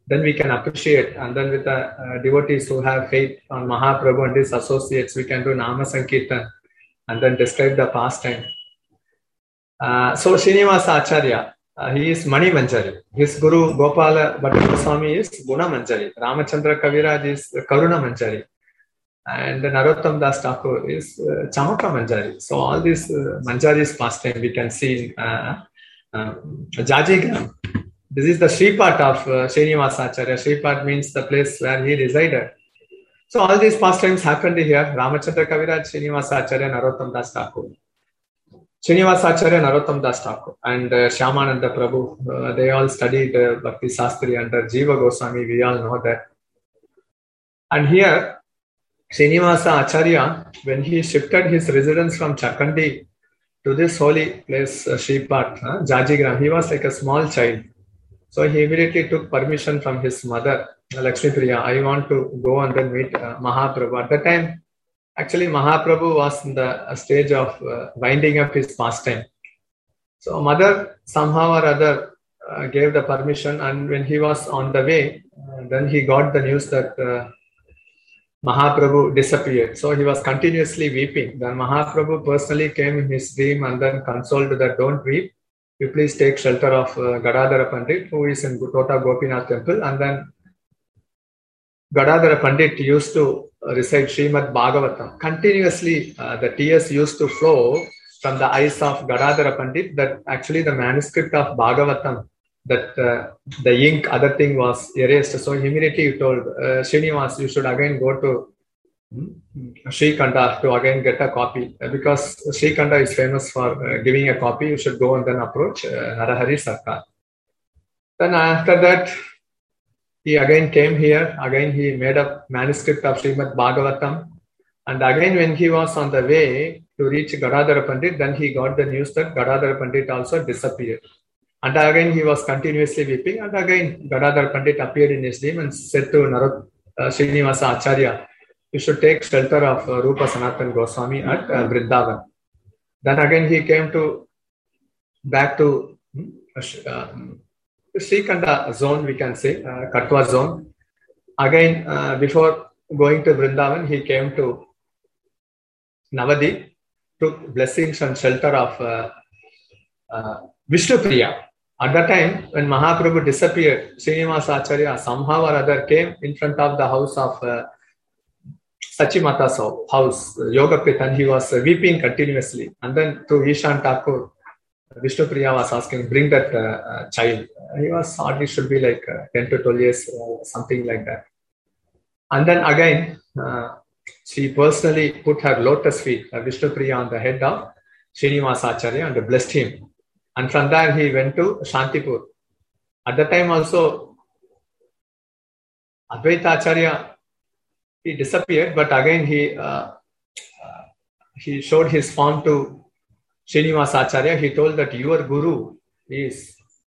then we can appreciate. And then with the uh, devotees who have faith on Mahaprabhu and his associates, we can do Nama Sankirtan and then describe the pastime. Uh, so Srinivasa Acharya, uh, he is Mani Manjari. His Guru Gopala Bhatta Goswami is Guna Manjari. Ramachandra Kaviraj is Karuna Manjari. And Narottam Das Thakur is uh, Chamaka Manjari. So all these uh, Manjari's pastime we can see in uh, uh, Jajigram. This is the Shripad of uh, Srinivasa Acharya. Shripad means the place where he resided. So all these pastimes happened here. Ramachandra Kaviraj, Srinivasa Acharya, Narottam Das Thakur. Srinivasa Acharya, Narottam Das Thakur and uh, Shyamananda Prabhu, uh, they all studied uh, Bhakti Sastri under Jiva Goswami. We all know that. And here, Srinivasa Acharya, when he shifted his residence from Chakandi to this holy place, uh, Shripad, uh, Jajigram, he was like a small child. So he immediately took permission from his mother, Lakshmi Priya. I want to go and then meet uh, Mahaprabhu. At the time, actually, Mahaprabhu was in the stage of uh, winding up his pastime. So mother somehow or other uh, gave the permission, and when he was on the way, uh, then he got the news that uh, Mahaprabhu disappeared. So he was continuously weeping. Then Mahaprabhu personally came in his dream and then consoled that don't weep. You please take shelter of uh, Gadadhara Pandit, who is in Tota Gopinath temple. And then Gadadhara Pandit used to recite Srimad Bhagavatam. Continuously, uh, the tears used to flow from the eyes of Gadadhara Pandit, that actually the manuscript of Bhagavatam, that uh, the ink, other thing was erased. So immediately he told uh, Srinivas, you should again go to Srikanda to again get a copy. Because Srikanda is famous for uh, giving a copy, you should go and then approach uh, Narahari Sarkar. Then after that, he again came here. Again, he made a manuscript of Srimad Bhagavatam. And again, when he was on the way to reach Gadadhara Pandit, then he got the news that Gadadhara Pandit also disappeared. And again, he was continuously weeping. And again, Gadadhara Pandit appeared in his dream and said to Narot, uh, Srinivasa Acharya, you should take shelter of uh, Rupa Sanatan Goswami at uh, Vrindavan. Then again, he came to back to uh, Srikanda zone, we can say, uh, Katwa zone. Again, uh, before going to Vrindavan, he came to Navadip, took blessings and shelter of uh, uh, Vishnupriya. At that time, when Mahaprabhu disappeared, Srinivasa Acharya somehow or other came in front of the house of uh, Sachimata's house, Yogaprit, and he was uh, weeping continuously. And then to Ishan Thakur, Vishnupriya was asking, bring that uh, uh, child. He was thought he should be like uh, ten to twelve years, uh, something like that. And then again, uh, she personally put her lotus feet, uh, Vishnupriya, on the head of Srinivasa Acharya and blessed him. And from there, he went to Shantipur. At the time also, Advaita Acharya, he disappeared, but again he uh, uh, he showed his form to Srinivasa Acharya. He told that your guru is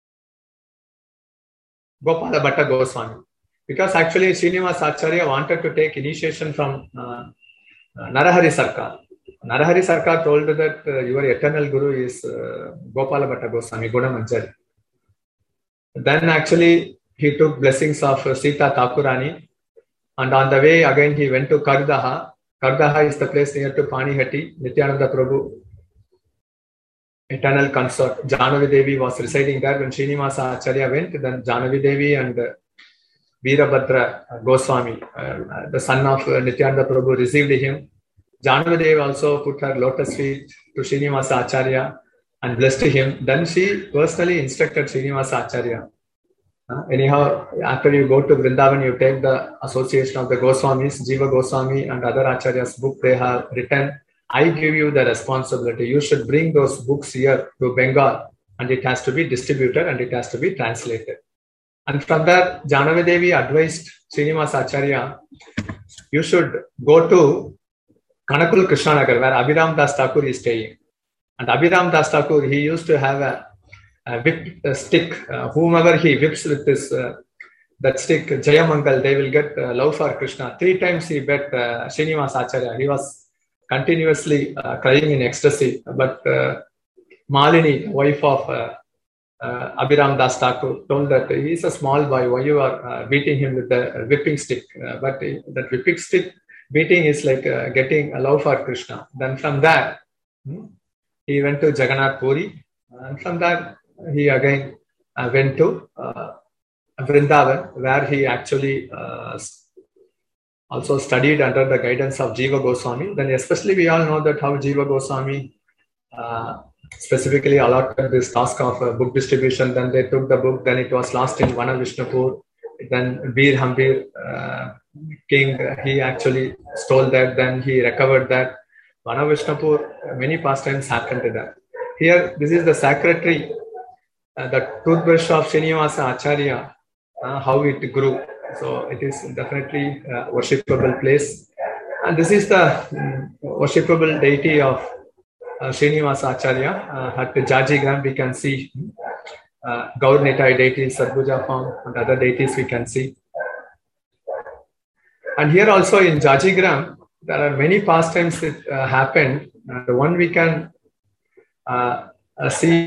Gopala Bhatta Goswami. Because actually Srinivasa Acharya wanted to take initiation from uh, Narahari Sarkar. Narahari Sarkar told that uh, your eternal guru is uh, Gopala Bhatta Goswami, Guna Manjari. Then actually he took blessings of uh, Sita Thakurani. And on the way, again, he went to Kardaha. Kardaha is the place near to Panihati. Nityananda Prabhu, eternal consort. Jahnavi Devi was residing there. When Srinivasa Acharya went, then Jahnavi Devi and uh, Veerabhadra Goswami, uh, the son of uh, Nityananda Prabhu, received him. Jahnavi Devi also put her lotus feet to Srinivasa Acharya and blessed him. Then she personally instructed Srinivasa Acharya. Uh, anyhow, after you go to Vrindavan, you take the association of the Goswamis, Jiva Goswami and other Acharyas' book they have written. I give you the responsibility. You should bring those books here to Bengal and it has to be distributed and it has to be translated. And from there, Jahnavi Devi advised Srinivasa Acharya, you should go to Kanakul Krishnanagar, where Abhiram Das Thakur is staying. And Abhiram Das Thakur, he used to have a Uh, whip uh, stick, uh, whomever he whips with this uh, that stick, Jayamangal, they will get uh, love for Krishna. Three times he bet uh, Srinivasa Acharya. He was continuously uh, crying in ecstasy. But uh, Malini, wife of uh, uh, Abhiram Das Thakur told that he's a small boy, why you are uh, beating him with the whipping stick? Uh, but uh, that whipping stick beating is like uh, getting a love for Krishna. Then from there, hmm, he went to Jagannath Puri, and from there he again uh, went to uh, Vrindavan, where he actually uh, also studied under the guidance of Jiva Goswami. Then especially we all know that how Jiva Goswami uh, specifically allotted this task of uh, book distribution. Then they took the book, then it was lost in Vana Vishnupur. Then Bir Hambir uh, king, he actually stole that, then he recovered that. Vana Vishnupur, many pastimes happened to that. Here, this is the secretary, uh, the toothbrush of Srinivasa Acharya, uh, how it grew. So it is definitely a worshipable place. And this is the um, worshipable deity of uh, Srinivasa Acharya. Uh, at the Jajigram, we can see uh, Gaur Nitai deities, Sadbhuja form, and other deities we can see. And here also in Jajigram, there are many pastimes that uh, happened. Uh, the one we can uh, uh, see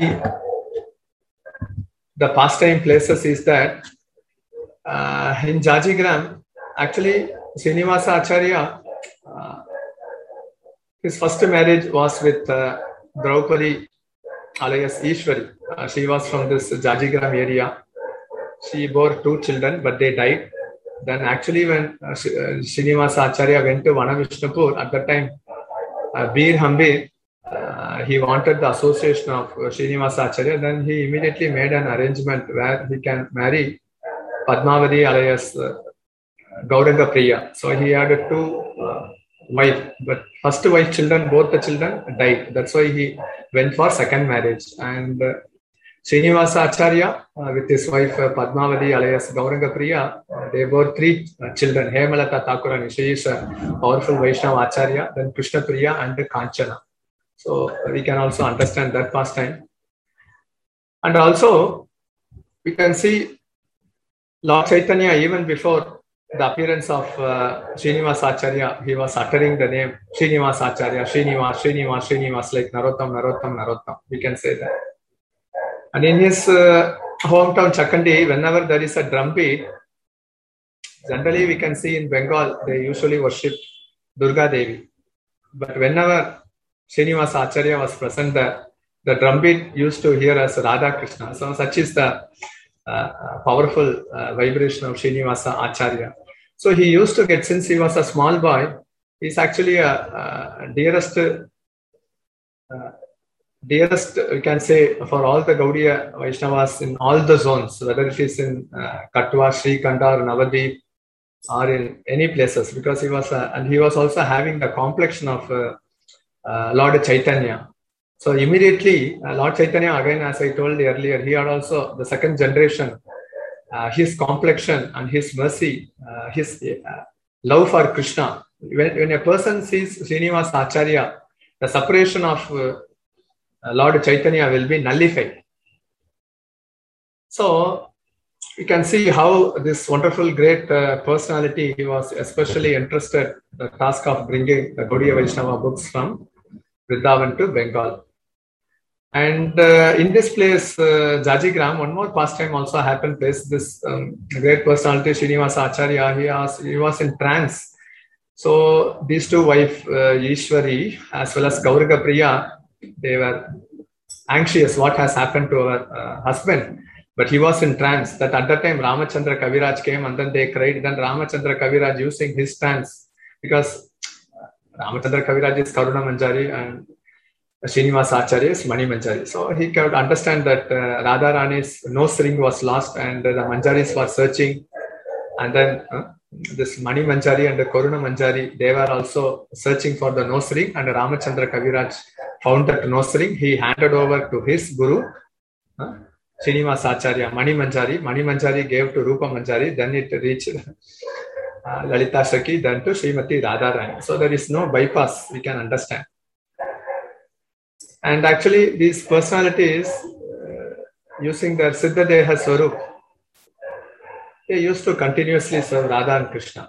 the pastime places is that uh, in Jajigram, actually Srinivasa Acharya, uh, his first marriage was with uh, Draupadi alias Ishwari. Uh, she was from this Jajigram area. She bore two children, but they died. Then actually when uh, Srinivasa Acharya went to Vana Vishnupur, at that time, uh, Bir Hambir, uh, he wanted the association of uh, Srinivasa Acharya. Then he immediately made an arrangement where he can marry Padmavati alias uh, Gauranga Priya. So he had two uh, wives, but first wife children, both the children died. That's why he went for second marriage. And uh, Srinivasa Acharya uh, with his wife uh, Padmavati alias Gauranga Priya, uh, they bore three uh, children, Hemalata Thakurani. She is a powerful Vaishnava Acharya, then Krishna Priya and Kanchana. So uh, we can also understand that pastime. And also we can see Lord Chaitanya, even before the appearance of uh, Srinivasa Acharya, he was uttering the name Srinivasa Acharya, Srinivas, Srinivas, Srinivas, like Narottam, Narottam, Narottam. We can say that. And in his uh, hometown Chakandi, whenever there is a drum beat, generally we can see in Bengal, they usually worship Durga Devi. But whenever Srinivasa Acharya was present there, the drum beat used to hear as Radha Krishna. So such is the uh, powerful uh, vibration of Srinivasa Acharya. So he used to get, since he was a small boy, he's actually a, a dearest uh, dearest, we can say, for all the Gaudiya Vaishnavas in all the zones, whether it is in uh, Katwa, Srikanda, or Navadip, or in any places, because he was, uh, and he was also having the complexion of uh, uh, Lord Chaitanya. So immediately, uh, Lord Chaitanya, again, as I told earlier, he had also the second generation, uh, his complexion and his mercy, uh, his uh, love for Krishna. When, when a person sees Srinivasa Acharya, the separation of uh, Uh, Lord Chaitanya will be nullified. So you can see how this wonderful, great uh, personality, he was especially interested in the task of bringing the Gaudiya Vaishnava books from Vrindavan to Bengal. And uh, in this place, uh, Jajigram, one more pastime also happened. Place this um, great personality, Srinivasa Acharya, he was, he was in trance. So these two wives, uh, Ishwari as well as Gauranga Priya, they were anxious what has happened to our uh, husband, but he was in trance. That at that time Ramachandra Kaviraj came and then they cried. Then Ramachandra Kaviraj, using his trance, because Ramachandra Kaviraj is Karuna Manjari and Srinivasa Acharya is Mani Manjari. So he could understand that uh, Radha Rani's nose ring was lost and uh, the Manjaris were searching. And then uh, this Mani Manjari and the Karuna Manjari, they were also searching for the nose ring, and Ramachandra Kaviraj found that nose ring. He handed over to his guru, uh, Srinivasa Acharya, Mani Manjari. Mani Manjari gave to Rupa Manjari, then it reached uh, Lalita Shaki, then to Srimati Radharani. So there is no bypass, we can understand. And actually these personalities, uh, using their Siddhadeha Swarup, they used to continuously serve Radha and Krishna.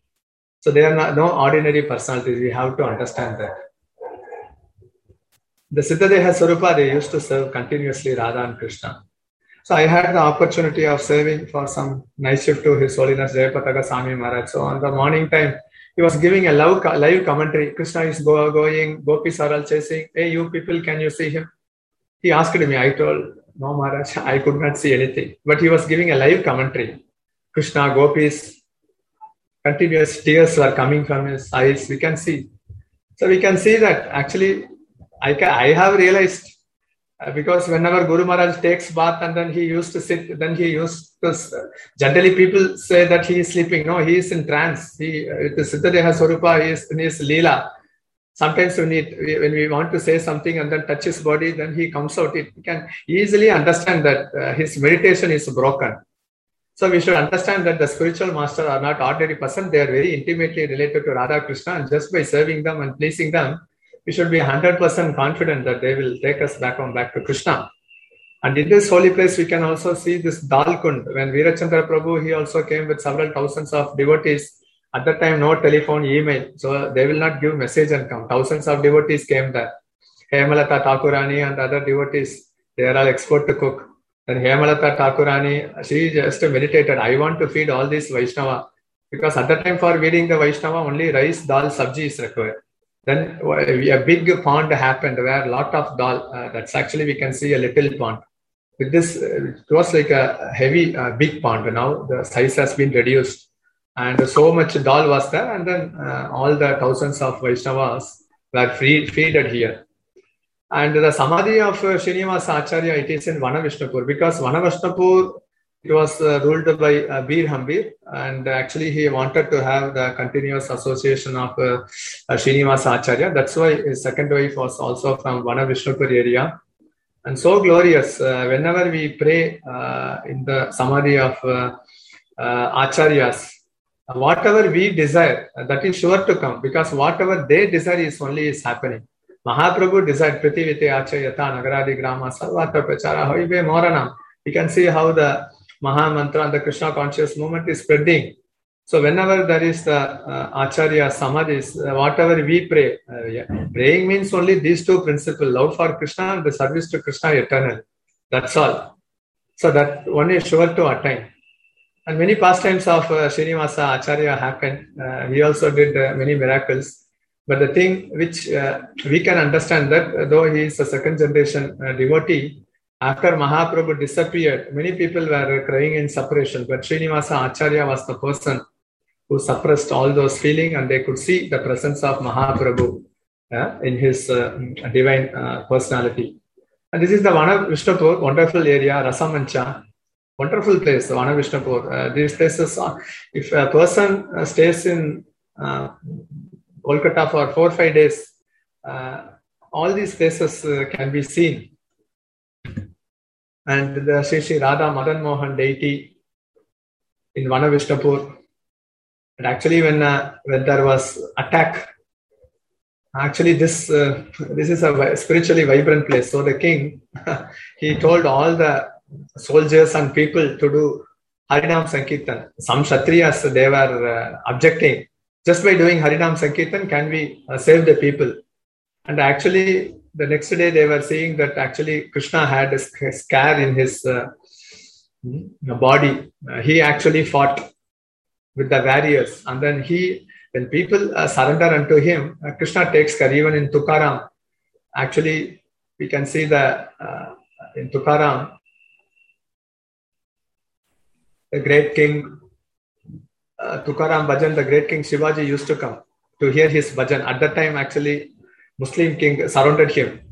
So they are not, no ordinary personalities, we have to understand that. the Siddhadeha Swarupa, they used to serve continuously Radha and Krishna. So I had the opportunity of serving for some night shift to His Holiness Jayapataka Swami Maharaj. So on the morning time, he was giving a live, live commentary. Krishna is go, going, gopis are all chasing. Hey, you people, can you see him? He asked me. I told, no Maharaj, I could not see anything. But he was giving a live commentary. Krishna, gopis, continuous tears were coming from his eyes. We can see. So we can see that actually I, can, I have realized uh, because whenever Guru Maharaj takes bath and then he used to sit, then he used to, uh, generally people say that he is sleeping. No, he is in trance. He, uh, the Siddhadeha Swarupa, he is in his Leela. Sometimes when, it, when we want to say something and then touch his body, then he comes out. It, we can easily understand that uh, his meditation is broken. So we should understand that the spiritual masters are not ordinary person. They are very intimately related to Radha Krishna, and just by serving them and pleasing them, we should be one hundred percent confident that they will take us back on back to Krishna. And in this holy place, we can also see this Dalkund. When Veerachandra Prabhu, he also came with several thousands of devotees. At that time, no telephone, email. So they will not give message and come. Thousands of devotees came there. Hemalata Thakurani and other devotees, they are all expert to cook. Then Hemalata Thakurani, she just meditated. I want to feed all these Vaishnava. Because at that time, for feeding the Vaishnava, only rice, dal, sabji is required. Then a big pond happened where a lot of dal, uh, that's actually we can see a little pond. With this, uh, it was like a heavy, uh, big pond. Now the size has been reduced. And so much dal was there. And then uh, all the thousands of Vaishnavas were free, feeded here. And the Samadhi of uh, Srinivasa Acharya, it is in Vanavishnupur. Because Vanavishnupur, it was uh, ruled by uh, Bir Hambir, and actually he wanted to have the continuous association of uh, uh, Srinivasa Acharya. That's why his second wife was also from Vanavishnupur area. And so glorious. Uh, whenever we pray uh, in the Samadhi of uh, uh, Acharyas, whatever we desire, uh, that is sure to come, because whatever they desire is only is happening. Mahaprabhu desired Prithivite Achayata Nagaradi Grama Sarvatra Prachara Hoibe Moranam. You can see how the Maha Mantra and the Krishna conscious movement is spreading. So whenever there is the uh, Acharya Samadhis, uh, whatever we pray, uh, yeah, praying means only these two principles, love for Krishna and the service to Krishna eternal. That's all. So that one is sure to attain. And many pastimes of uh, Srinivasa Acharya happened. Uh, he also did uh, many miracles. But the thing which uh, we can understand that uh, though he is a second generation uh, devotee, after Mahaprabhu disappeared, many people were crying in separation. But Srinivasa Acharya was the person who suppressed all those feelings, and they could see the presence of Mahaprabhu uh, in his uh, divine uh, personality. And this is the Vanavishnupur, wonderful area, Rasamancha. Wonderful place, Vanavishnupur. Uh, these places, uh, if a person uh, stays in uh, Kolkata for four or five days, uh, all these places uh, can be seen. And the Sri Sri Radha Madan Mohan deity in Vanavishnupur. And actually, when uh, when there was attack, actually this uh, this is a spiritually vibrant place. So the king, he told all the soldiers and people to do Harinam Sankirtan. Some Kshatriyas, they were uh, objecting. Just by doing Harinam Sankirtan, can we uh, save the people? And actually, the next day they were seeing that actually Krishna had a scar in his uh, body. Uh, he actually fought with the warriors. And then he, when people uh, surrender unto him, uh, Krishna takes care. Even in Tukaram, actually, we can see that uh, in Tukaram, the great king, uh, Tukaram Bhajan, the great king Shivaji used to come to hear his bhajan. At that time, actually, Muslim king surrounded him.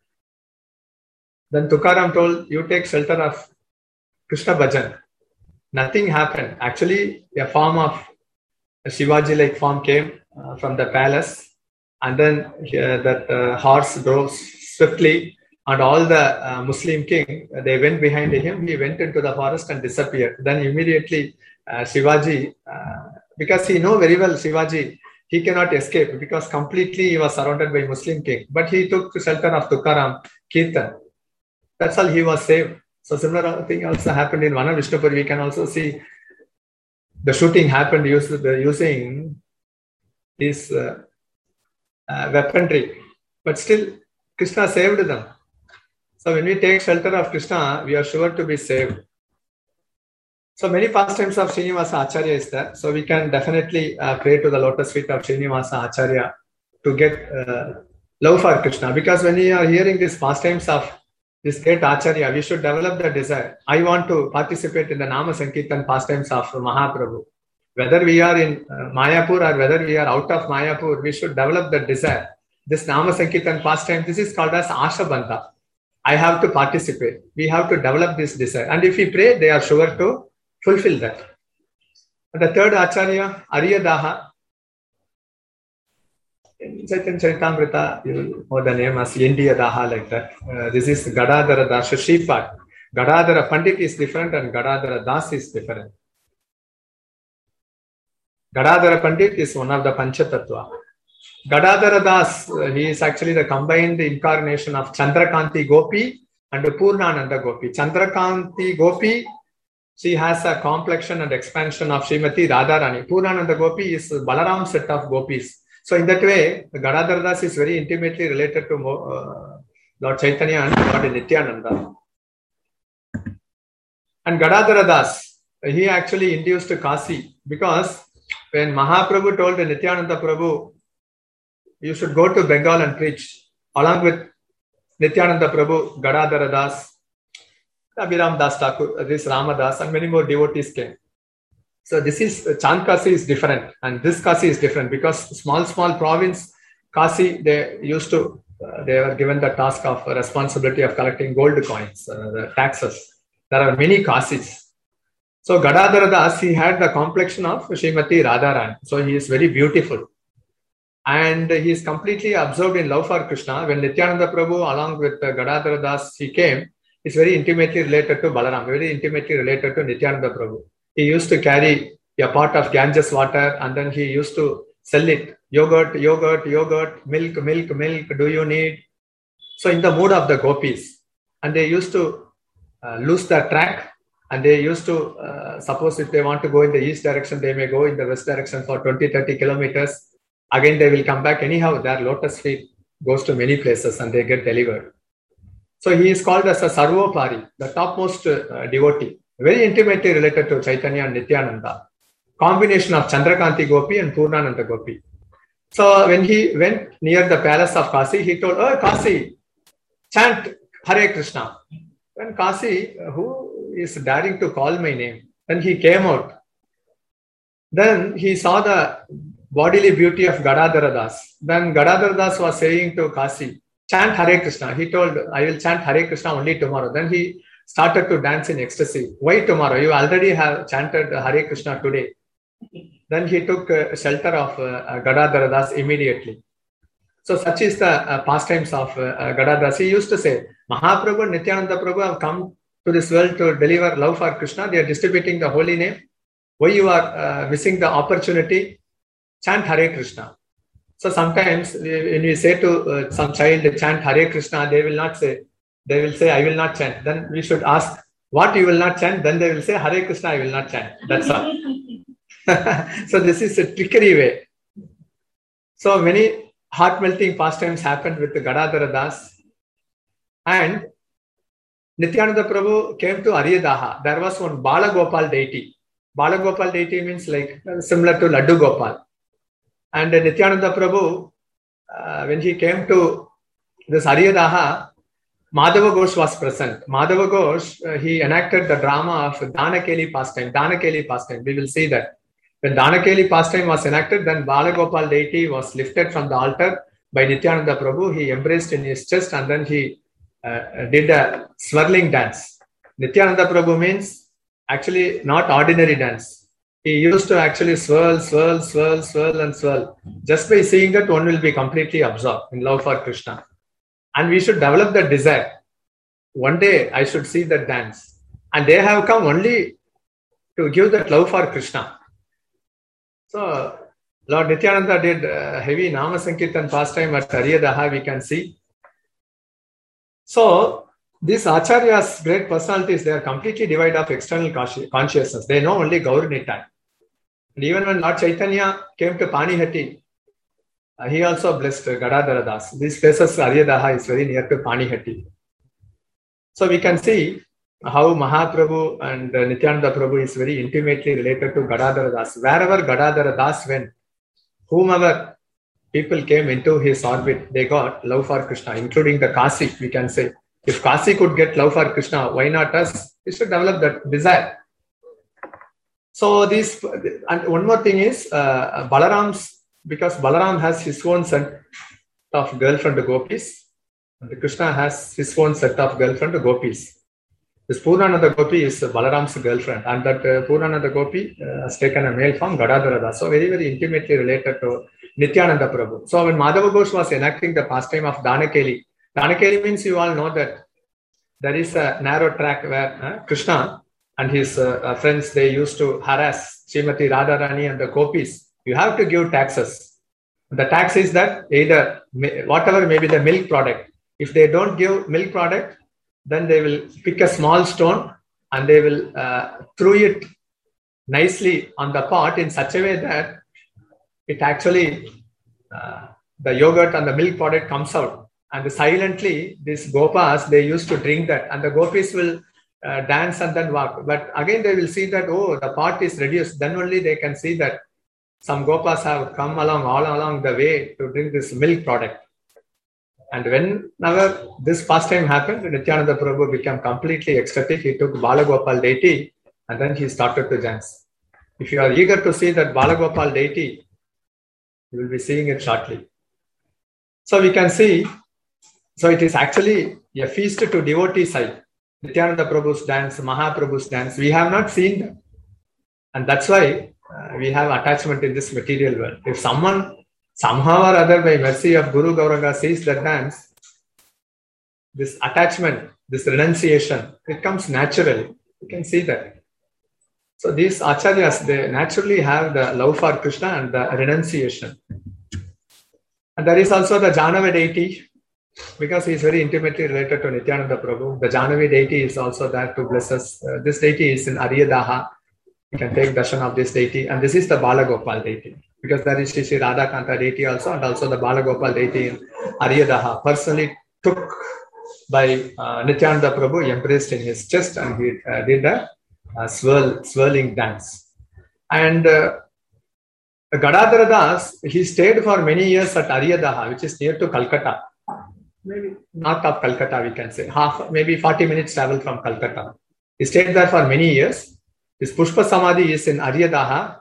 Then Tukaram told, you take shelter of Krishna bhajan. Nothing happened. Actually, a form of a Shivaji-like form came uh, from the palace, and then uh, that uh, horse drove swiftly, and all the uh, Muslim king, uh, they went behind him. He went into the forest and disappeared. Then immediately uh, Shivaji, uh, because he know very well Shivaji, he cannot escape because completely he was surrounded by Muslim king. But he took shelter of Tukaram Kirtan. That's all, he was saved. So similar thing also happened in Vanavishnupur. We can also see the shooting happened using, using his uh, uh, weaponry. But still, Krishna saved them. So when we take shelter of Krishna, we are sure to be saved. So many pastimes of Srinivasa Acharya is there. So we can definitely uh, pray to the lotus feet of Srinivasa Acharya to get uh, love for Krishna. Because when we are hearing these pastimes of this great Acharya, we should develop the desire. I want to participate in the Nama Sankirtan pastimes of Mahaprabhu. Whether we are in uh, Mayapur or whether we are out of Mayapur, we should develop the desire. This Nama Sankirtan pastime, this is called as Ashabandha. I have to participate. We have to develop this desire. And if we pray, they are sure to fulfill that. And the third Acharya, Aryadaha. In Chaitanya Charitamrita, you know the name as Indiyadaha, like that. Uh, this is Gadadhara Das, Shripad. Gadadhara Pandit is different and Gadadhara Das is different. Gadadhara Pandit is one of the Panchatattva. Gadadhara Das, uh, he is actually the combined incarnation of Chandrakanti Gopi and Purnananda Gopi. Chandrakanti Gopi, she has a complexion and expansion of Srimati Radharani. Purnananda Gopi is Balaram set of gopis. So in that way, Gadadhara Das is very intimately related to uh, Lord Chaitanya and Lord Nityananda. And Gadadhara Das, he actually induced Kasi, because when Mahaprabhu told Nityananda Prabhu, you should go to Bengal and preach, along with Nityananda Prabhu, Gadadhara Das, Abhiram Das Thakur, this Ramadas, and many more devotees came. So this is, Chand Kasi is different, and this Kasi is different, because small, small province, Kasi, they used to, uh, they were given the task of uh, responsibility of collecting gold coins, uh, the taxes. There are many Kasis. So Gadadhara Das, he had the complexion of Srimati Radharani. So he is very beautiful. And he is completely absorbed in love for Krishna. When Nityananda Prabhu, along with uh, Gadadhara Das, he came, is very intimately related to Balaram, very intimately related to Nityananda Prabhu. He used to carry a pot of Ganges water, and then he used to sell it. Yogurt, yogurt, yogurt, milk, milk, milk, do you need? So in the mood of the gopis. And they used to uh, lose their track. And they used to, uh, suppose if they want to go in the east direction, they may go in the west direction for twenty, thirty kilometers. Again, they will come back. Anyhow, their lotus feet goes to many places and they get delivered. So he is called as a Sarvopari, the topmost uh, devotee, very intimately related to Chaitanya and Nityananda. Combination of Chandrakanti Gopi and Purnananda Gopi. So when he went near the palace of Kasi, he told, oh, Kasi, chant Hare Krishna. When Kasi, who is daring to call my name? Then he came out. Then he saw the bodily beauty of Gadadhara Das. Then Gadadhara Das was saying to Kasi, chant Hare Krishna. He told, I will chant Hare Krishna only tomorrow. Then he started to dance in ecstasy. Why tomorrow? You already have chanted Hare Krishna today. Then he took uh, shelter of uh, Gadadhara Das immediately. So such is the uh, pastimes of uh, Gadadhara Das. He used to say, Mahaprabhu and Nityananda Prabhu have come to this world to deliver love for Krishna. They are distributing the holy name. Why you are uh, missing the opportunity? Chant Hare Krishna. So sometimes when we say to uh, some child, chant Hare Krishna, they will not say, they will say, I will not chant. Then we should ask, what you will not chant? Then they will say, Hare Krishna, I will not chant. That's all. So this is a trickery way. So many heart-melting pastimes happened with the Gadadhara Das. And Nityananda Prabhu came to Aryadaha. There was one Balagopal deity. Balagopal deity means like similar to Laddu Gopal. And Nityananda Prabhu, uh, when he came to this Aryadaha, Madhava Ghosh was present. Madhava Ghosh, uh, he enacted the drama of Danakeli pastime. Danakeli pastime, we will see that. When Danakeli pastime was enacted, then Balagopal deity was lifted from the altar by Nityananda Prabhu. He embraced in his chest and then he uh, did a swirling dance. Nityananda Prabhu means actually not ordinary dance. He used to actually swirl, swirl, swirl, swirl and swirl. Just by seeing that, one will be completely absorbed in love for Krishna. And we should develop that desire. One day I should see that dance. And they have come only to give that love for Krishna. So Lord Nityananda did uh, heavy Nama Sankirtan pastime at Aryadaha, we can see. So these Acharyas, great personalities, they are completely devoid of external consciousness. They know only Gaur Nitai. And even when Lord Chaitanya came to Panihati, uh, he also blessed uh, Gadadhara Das. These places, Aryadaha is very near to Panihatti. So we can see how Mahaprabhu and uh, Nityananda Prabhu is very intimately related to Gadadhara Das. Wherever Gadadhara Das went, whomever people came into his orbit, they got love for Krishna, including the Kasi, we can say. If Kasi could get love for Krishna, why not us? We should develop that desire. So this, and one more thing is, uh, Balaram's, because Balaram has his own set of girlfriend gopis, and Krishna has his own set of girlfriend gopis. This Purnananda Gopi is Balaram's girlfriend, and that uh, Purnananda Gopi uh, has taken a male form, Gadadhara Das. So very, very intimately related to Nityananda Prabhu. So when Madhava Ghosh was enacting the pastime of Danakeli, Danakeli means you all know that there is a narrow track where uh, Krishna and his uh, uh, friends, they used to harass Srimati Radharani and the gopis. You have to give taxes. The tax is that either whatever may be the milk product. If they don't give milk product, then they will pick a small stone and they will uh, throw it nicely on the pot in such a way that it actually, uh, the yogurt and the milk product comes out. And silently, these gopas, they used to drink that. And the gopis will uh, dance and then walk. But again, they will see that, oh, the pot is reduced. Then only they can see that some gopas have come along all along the way to drink this milk product. And whenever this pastime happened, Nityananda Prabhu became completely ecstatic. He took Balagopal deity and then he started to dance. If you are eager to see that Balagopal deity, you will be seeing it shortly. So we can see, so it is actually a feast to devotee side. Nityananda Prabhu's dance, Mahaprabhu's dance, we have not seen them. And that's why uh, we have attachment in this material world. If someone somehow or other by mercy of Guru Gauranga sees that dance, this attachment, this renunciation, it comes naturally. You can see that. So these acharyas, they naturally have the love for Krishna and the renunciation. And there is also the Jahnavi deity, because he is very intimately related to Nityananda Prabhu. The Jahnavi deity is also there to bless us. Uh, this deity is in Aryadaha. You can take darshan of this deity. And this is the Balagopal deity, because there is Shri Shri Radhakanta deity also, and also the Balagopal deity in Aryadaha, personally took by uh, Nityananda Prabhu, embraced in his chest, and he uh, did a uh, swirl, swirling dance. And uh, Gadadhara Das, he stayed for many years at Aryadaha, which is near to Calcutta. Maybe north of Calcutta, we can say. Half, maybe forty minutes travel from Calcutta. He stayed there for many years. His Pushpa Samadhi is in Aryadaha.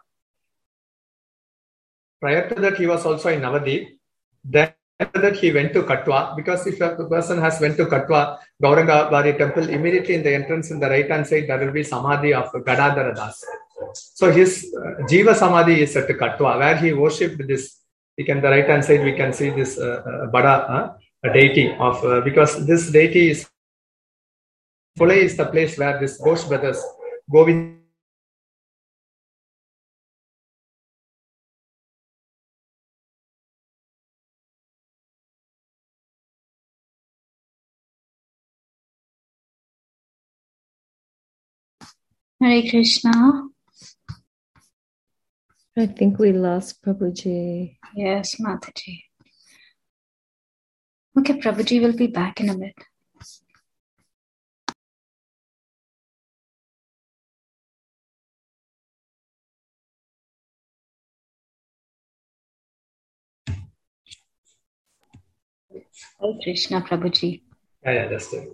Prior to that, he was also in Navadip. Then after that, he went to Katwa, because if a person has went to Katwa, Gauranga Bari temple, immediately in the entrance in the right hand side, there will be Samadhi of Gadadhara Das. So his uh, Jiva Samadhi is at Katwa, where he worshipped this. You can, the right hand side, we can see this uh, uh, Bada, uh, deity of, uh, because this deity is, Phule is the place where this Ghosh brothers, Govind, Hare Krishna. I think we lost Prabhuji. Yes, Mataji. Okay, Prabhuji will be back in a bit. Hare Krishna, Prabhuji. Yeah, yeah, that's it.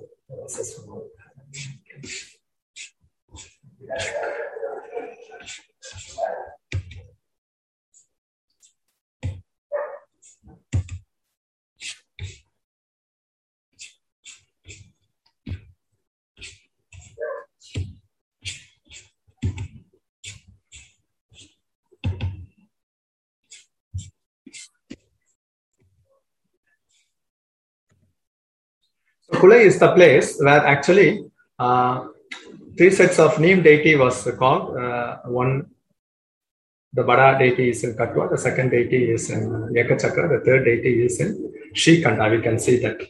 So Phule is the place where actually uh, three sets of Neem deity was called. Uh, one, the Bada deity is in Katwa, the second deity is in Ekachakra, the third deity is in Shrikanda. We can see that.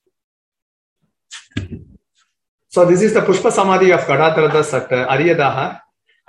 So this is the Pushpa Samadhi of Gadadhara Das at uh, Aryadaha.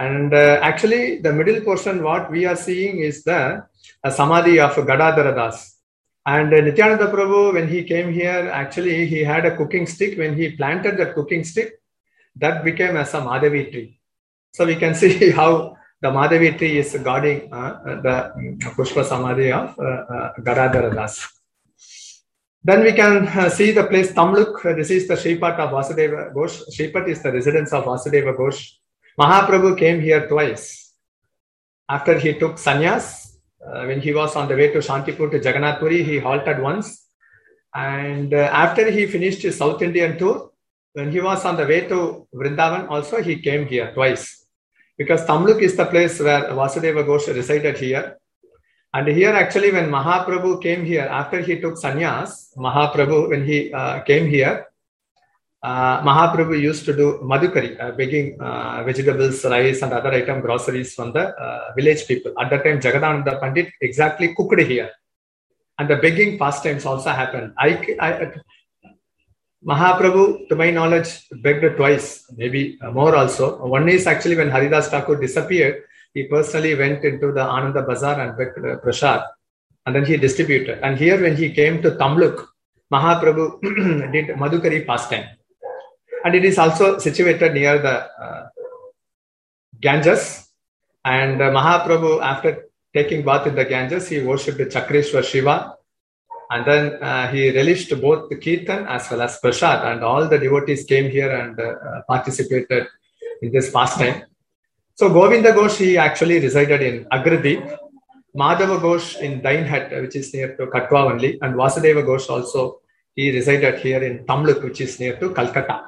And uh, actually, the middle portion, what we are seeing is the uh, Samadhi of Gadadhara Das. And uh, Nityananda Prabhu, when he came here, actually, he had a cooking stick. When he planted that cooking stick, that became as a Madhavi tree. So we can see how the Madhavi tree is guarding uh, the Pushpa Samadhi of uh, uh, Gadadhara Das. Then we can uh, see the place Tamluk. Uh, this is the Shripat of Vasudeva Ghosh. Shripat is the residence of Vasudeva Ghosh. Mahaprabhu came here twice. After he took sannyas, uh, when he was on the way to Shantipur to Jagannath Puri, he halted once. And uh, after he finished his South Indian tour, when he was on the way to Vrindavan, also he came here twice. Because Tamluk is the place where Vasudeva Ghosh resided here. And here actually when Mahaprabhu came here, after he took sannyas, Mahaprabhu, when he uh, came here, uh, Mahaprabhu used to do madhukari, uh, begging uh, vegetables, rice and other item groceries from the uh, village people. At that time, Jagadananda Pandit exactly cooked here. And the begging pastimes also happened. I, I, Mahaprabhu, to my knowledge, begged twice, maybe more also. One is actually when Haridas Thakur disappeared, he personally went into the Ananda Bazaar and begged uh, prasad, and then he distributed. And here when he came to Tamluk, Mahaprabhu did Madhukari pastime. And it is also situated near the uh, Ganges. And uh, Mahaprabhu, after taking bath in the Ganges, he worshipped Chakreshwar Shiva. And then uh, he relished both the Kirtan as well as prasad. And all the devotees came here and uh, participated in this pastime. So Govinda Ghosh, he actually resided in Agradip, Madhava Ghosh in Dainhat, which is near to Katwa only, and Vasudeva Ghosh also, he resided here in Tamluk, which is near to Calcutta.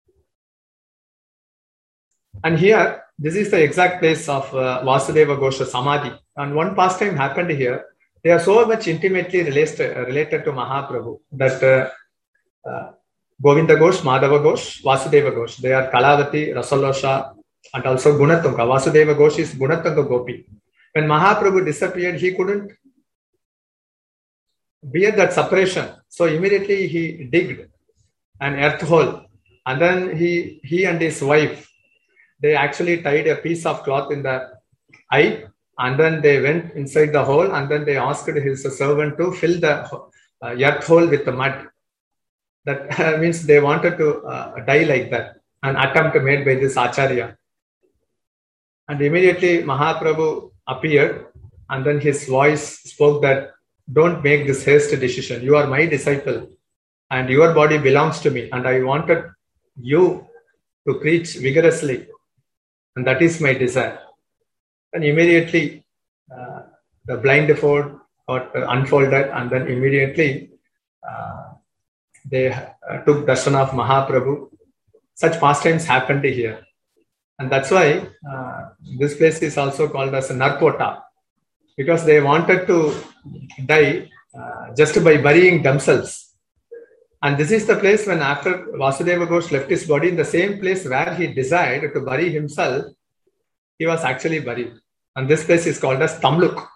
And here, this is the exact place of uh, Vasudeva Ghosh Samadhi. And one pastime happened here. They are so much intimately related, uh, related to Mahaprabhu that uh, uh, Govinda Ghosh, Madhava Ghosh, Vasudeva Ghosh, they are Kalavati, Rasalosha, and also Gunatunga. Vasudeva Ghosh is Gunatunga Gopi. When Mahaprabhu disappeared, he couldn't bear that separation. So immediately he digged an earth hole. And then he, he and his wife, they actually tied a piece of cloth in the eye. And then they went inside the hole. And then they asked his servant to fill the uh, earth hole with the mud. That uh, means they wanted to uh, die like that. An attempt made by this Acharya. And immediately Mahaprabhu appeared, and then his voice spoke that, don't make this hasty decision. You are my disciple and your body belongs to me. And I wanted you to preach vigorously. And that is my desire. And immediately uh, the blindfold got uh, unfolded, and then immediately uh, they uh, took darshan of Mahaprabhu. Such pastimes happened here. And that's why uh, this place is also called as Narkota, because they wanted to die uh, just by burying themselves. And this is the place when after Vasudeva Ghosh left his body, in the same place where he desired to bury himself, he was actually buried. And this place is called as Tamluk.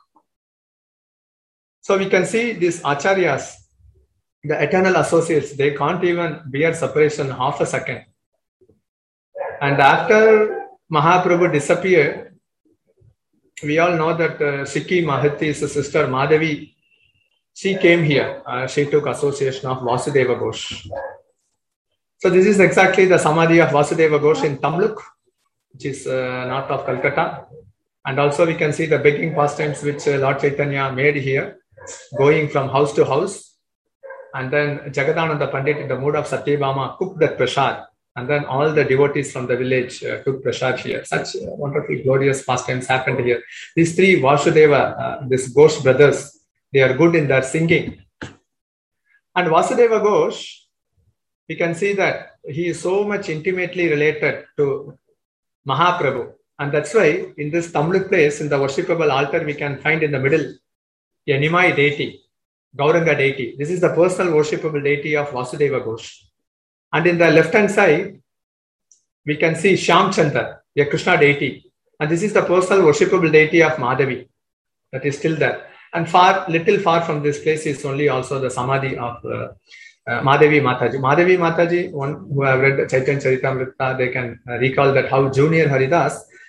So we can see these Acharyas, the eternal associates, they can't even bear separation half a second. And after Mahaprabhu disappeared, we all know that uh, Shiki Mahati's sister Madhavi, she came here. Uh, she took association of Vasudeva Ghosh. So this is exactly the Samadhi of Vasudeva Ghosh in Tamluk, which is uh, north of Calcutta. And also we can see the begging pastimes which uh, Lord Chaitanya made here, going from house to house. And then Jagadananda Pandit, in the mood of Satyabhama, cooked that prasad. And then all the devotees from the village uh, took prasad here. Such uh, wonderful, glorious pastimes happened here. These three Vasudeva, uh, these Ghosh brothers, they are good in their singing. And Vasudeva Ghosh, we can see that he is so much intimately related to Mahaprabhu. And that's why in this Tamluk place, in the worshipable altar, we can find in the middle a Nimai deity, Gauranga deity. This is the personal worshipable deity of Vasudeva Ghosh. And in the left-hand side, we can see Shyamchandra, a Krishna deity. And this is the personal worshipable deity of Madhavi. That is still there. And far, little far from this place is only also the Samadhi of uh, uh, Madhavi Mataji. Madhavi Mataji, one who have read Chaitanya Charitamrita, they can uh, recall that how Junior Haridas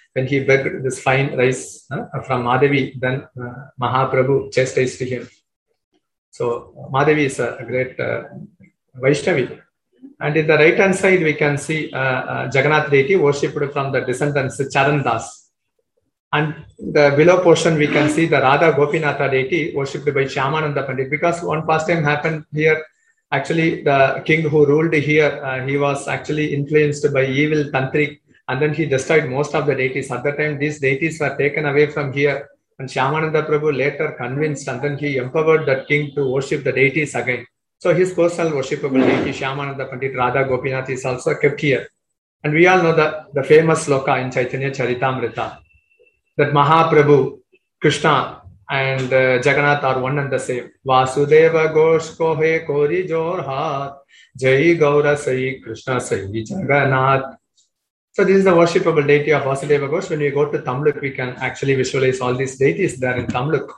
when he begged this fine rice uh, from Madhavi, then uh, Mahaprabhu chastised him. So Madhavi is a great uh, Vaishnavi. And in the right hand side, we can see uh, uh, Jagannath deity worshipped from the descendants Charan Das. And the below portion, we can see the Radha Gopinatha deity worshipped by Shyamananda Pandit. Because one pastime happened here, actually the king who ruled here, uh, he was actually influenced by evil tantric, and then he destroyed most of the deities. At the time, these deities were taken away from here, and Shyamananda Prabhu later convinced, and then he empowered that king to worship the deities again. So his personal worshipable deity, Shyamananda Pandit Radha Gopinath, is also kept here. And we all know the, the famous sloka in Chaitanya Charitamrita, that Mahaprabhu, Krishna and uh, Jagannath are one and the same. Vasudeva Ghosh Kohe Kori Jorhat, Jai Gaura Sai Krishna Sai Jagannath. So this is the worshipable deity of Vasudeva Ghosh. When we go to Tamluk, we can actually visualize all these deities there in Tamluk.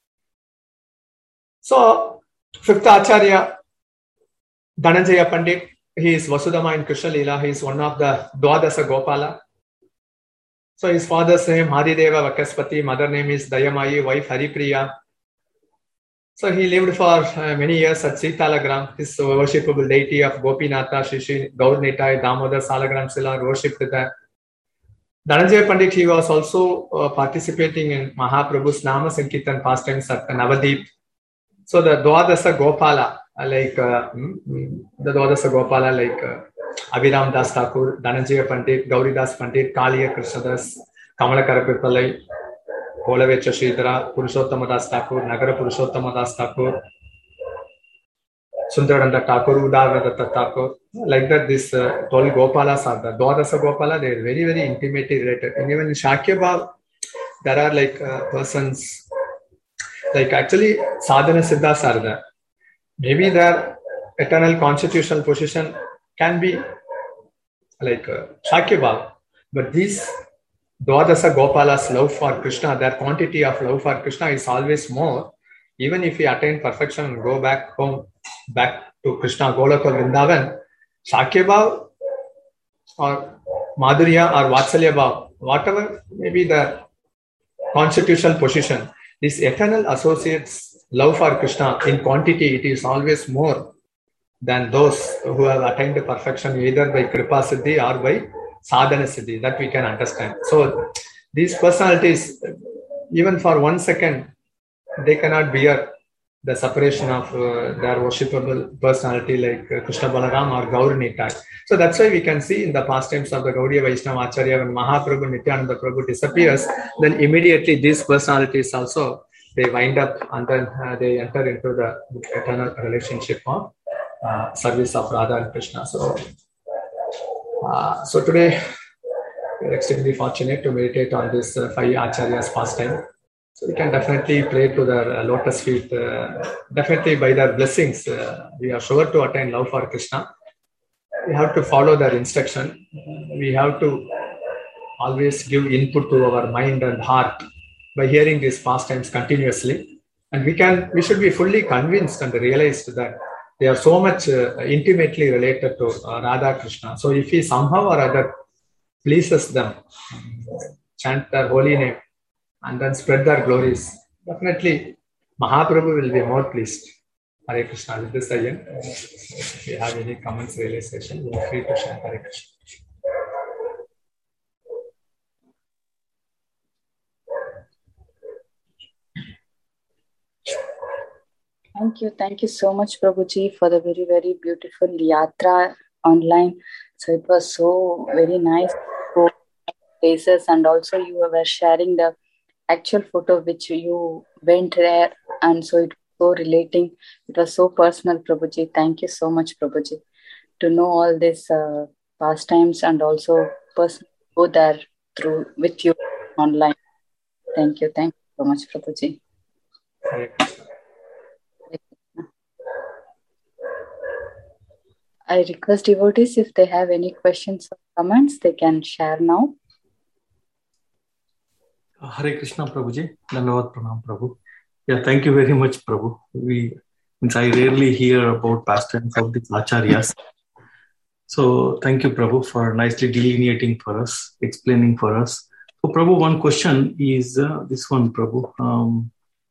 So, fifth Acharya, Dhananjaya Pandit, he is Vasudama in Krishna Leela. He is one of the Dwadasa Gopala. So his father's name Hadideva Vakaspati, mother name is Dayamayi, wife Haripriya. So he lived for uh, many years at Sitalagram. His worshipable deity of Gopinatha, Shishi, Gaurnitai, Damodar, Salagram Sila worshipped there. Dhananjaya Pandit, he was also uh, participating in Mahaprabhu's Nama Sankirtan pastimes at Navadip. So the Dwadasa Gopala, like uh, the Dwadasa Gopala, like uh, Abhiram Das Thakur, Dhananjaya Pandit, Gauri Das Pandit, Kaliya Krishnadas, Kamalakara Pipalai, Kolavecha Sridhara, Purushottama Das Thakur, Nagara Purushottama Das Thakur, Sundaranda Thakur, Udavadatta Thakur. Like that, this uh, twelve Gopalas are the Dwadasa Gopala. They are very, very intimately related. And even in Shakya Bhav, there are like uh, persons, like actually Sadhana Siddhas are there. Maybe their eternal constitutional position can be like uh, Shakya Bhav, but these Dwadasa Gopalas' love for Krishna, their quantity of love for Krishna is always more. Even if we attain perfection and go back home, back to Krishna, Golaka, Vrindavan, Shakya Bhav or Madhurya or Vatsalya Bhav, whatever may be the constitutional position, this eternal associates love for Krishna in quantity, it is always more than those who have attained perfection either by Kripa Siddhi or by Sadhana Siddhi. That we can understand. So these personalities, even for one second, they cannot bear the separation of uh, their worshipable personality like uh, Krishna Balaram or Gaur Nitai. So that's why we can see in the pastimes of the Gaudiya Vaishnava Acharya, when Mahaprabhu, Nityananda Prabhu disappears, then immediately these personalities also, they wind up and then uh, they enter into the eternal relationship of uh, service of Radha and Krishna. So, uh, so today we are extremely fortunate to meditate on this uh, five Acharyas pastime. So we can definitely pray to their uh, lotus feet. Uh, definitely by their blessings, uh, we are sure to attain love for Krishna. We have to follow their instruction. We have to always give input to our mind and heart by hearing these pastimes continuously. And we can, we should be fully convinced and realized that they are so much uh, intimately related to uh, Radha Krishna. So if he somehow or other pleases them, chant their holy name, and then spread their glories, definitely Mahaprabhu will be more pleased. Hare Krishna. With this, I end. If you have any comments, realization, you are free to share. Hare Krishna. Thank you. Thank you so much, Prabhuji, for the very, very beautiful yatra online. So it was so very nice places, and also you were sharing the actual photo which you went there, and so it was so relating. It was so personal, Prabhuji. Thank you so much, Prabhuji, to know all these uh, pastimes and also personally go there through with you online. Thank you. Thank you so much, Prabhuji. I request devotees, if they have any questions or comments, they can share now. Hare Krishna, Prabhuji. Dhanavad Pranam, Prabhu. Yeah, thank you very much, Prabhu. We, means I rarely hear about pastimes of the Acharyas. So thank you, Prabhu, for nicely delineating for us, explaining for us So, Prabhu, one question is uh, this one, Prabhu. Um,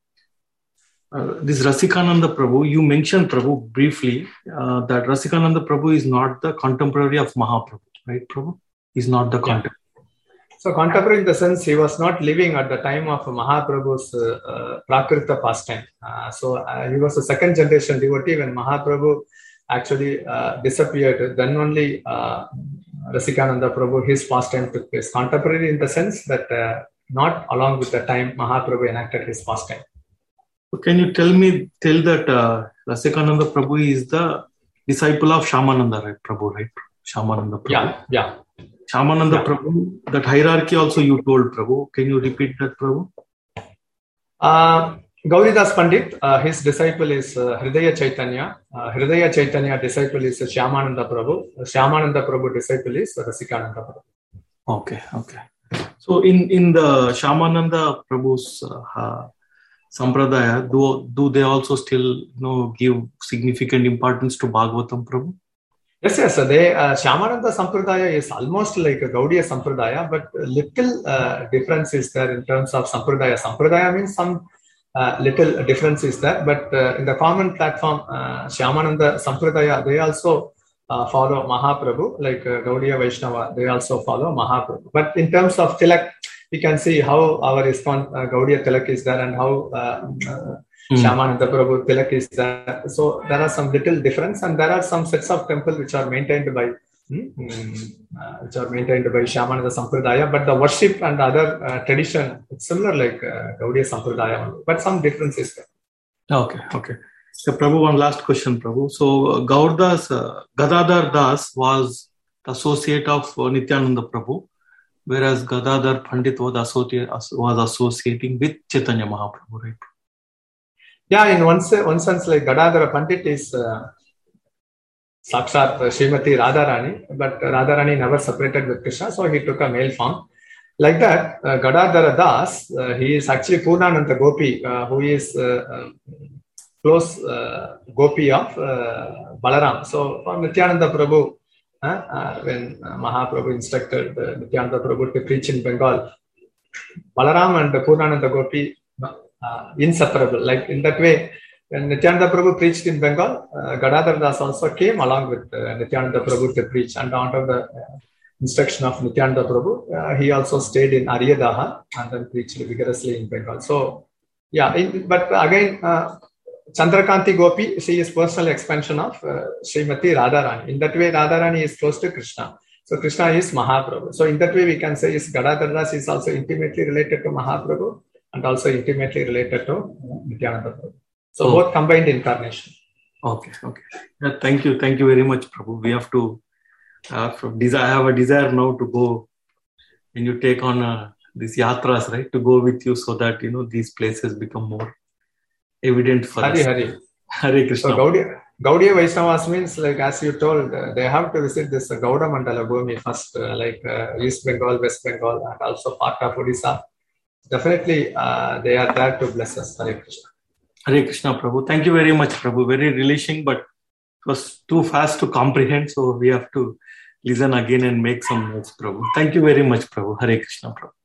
uh, this Rasikananda Prabhu, you mentioned, Prabhu, briefly uh, that Rasikananda Prabhu is not the contemporary of Mahaprabhu, right, Prabhu? He's not the contemporary. Yeah. So, contemporary in the sense he was not living at the time of Mahaprabhu's uh, uh, Prakrita pastime. Uh, so, uh, he was a second generation devotee when Mahaprabhu actually uh, disappeared. Then only uh, Rasikananda Prabhu, his pastime took place. Contemporary in the sense that uh, not along with the time Mahaprabhu enacted his pastime. So can you tell me, tell that uh, Rasikananda Prabhu is the disciple of Shyamananda, right, Prabhu, right? Shyamananda Prabhu. Yeah, yeah. Shyamananda yeah. Prabhu, that hierarchy also you told, Prabhu. Can you repeat that, Prabhu? Uh, Gauridas Pandit, uh, his disciple is uh, Hridaya Chaitanya. Uh, Hridaya Chaitanya disciple is Shyamananda Prabhu. Shyamananda Prabhu disciple is Rasikananda Prabhu. Okay, okay. So in, in the Shyamananda Prabhu's uh, Sampradaya, do, do they also still you know, give significant importance to Bhagavatam, Prabhu? Yes, yes. They, uh, Shyamananda Sampradaya is almost like a Gaudiya Sampradaya, but little uh, difference is there in terms of Sampradaya. Sampradaya means some uh, little difference is there, but uh, in the common platform, uh, Shyamananda Sampradaya, they also uh, follow Mahaprabhu, like uh, Gaudiya Vaishnava, they also follow Mahaprabhu. But in terms of Tilak, we can see how our ISKCON uh, Gaudiya Tilak is there and how uh, uh, Mm. Shyamananda Prabhu Tilak is there. So there are some little difference, and there are some sets of temple which are maintained by mm, uh, which are maintained by Shyamananda Sampradaya, but the worship and other uh, tradition it's similar like uh, Gaudiya Sampradaya, but some difference is there. Okay, okay. So Prabhu, one last question, Prabhu. So uh, Gaurdas, uh, Gadadhar Das was the associate of uh, Nityananda Prabhu, whereas Gadadhar Pandit was, associate, was associating with Chaitanya Mahaprabhu, right? Yeah, in one, se- one sense, like Gadadhara Pandit is uh, Sakshat uh, Srimati Radharani, but Radharani never separated with Krishna, so he took a male form. Like that, uh, Gadadhara Das, uh, he is actually Purnananda Gopi, uh, who is uh, uh, close uh, Gopi of uh, Balaram. So, from Nityananda Prabhu, uh, uh, when uh, Mahaprabhu instructed uh, Nityananda Prabhu to preach in Bengal, Balaram and Purnananda Gopi Uh, inseparable. Like in that way, when Nityananda Prabhu preached in Bengal, uh, Gadadhar Das also came along with uh, Nityananda Prabhu to preach, and under the uh, instruction of Nityananda Prabhu, uh, he also stayed in Aryadaha and then preached vigorously in Bengal. So, yeah, in, but again, uh, Chandrakanti Gopi, she is personal expansion of uh, Srimati Radharani. In that way, Radharani is close to Krishna. So, Krishna is Mahaprabhu. So, in that way, we can say is Gadadhar Das is also intimately related to Mahaprabhu and also intimately related to Nityananda Prabhu. So oh. both combined incarnation. Okay, okay. Yeah, thank you. Thank you very much, Prabhu. We have to, uh, from desire, I have a desire now to go, when you take on uh, these yatras, right, to go with you so that, you know, these places become more evident for Hari, us. Hari. Hare Krishna. So Gaudiya, Gaudiya Vaishnavas means, like as you told, uh, they have to visit this uh, Gauda Mandala Bhumi first, uh, like uh, East Bengal, West Bengal, and also part of Odisha. Definitely, uh, they are there to bless us. Hare Krishna. Hare Krishna, Prabhu. Thank you very much, Prabhu. Very relishing, but it was too fast to comprehend, so we have to listen again and make some notes, Prabhu. Thank you very much, Prabhu. Hare Krishna, Prabhu.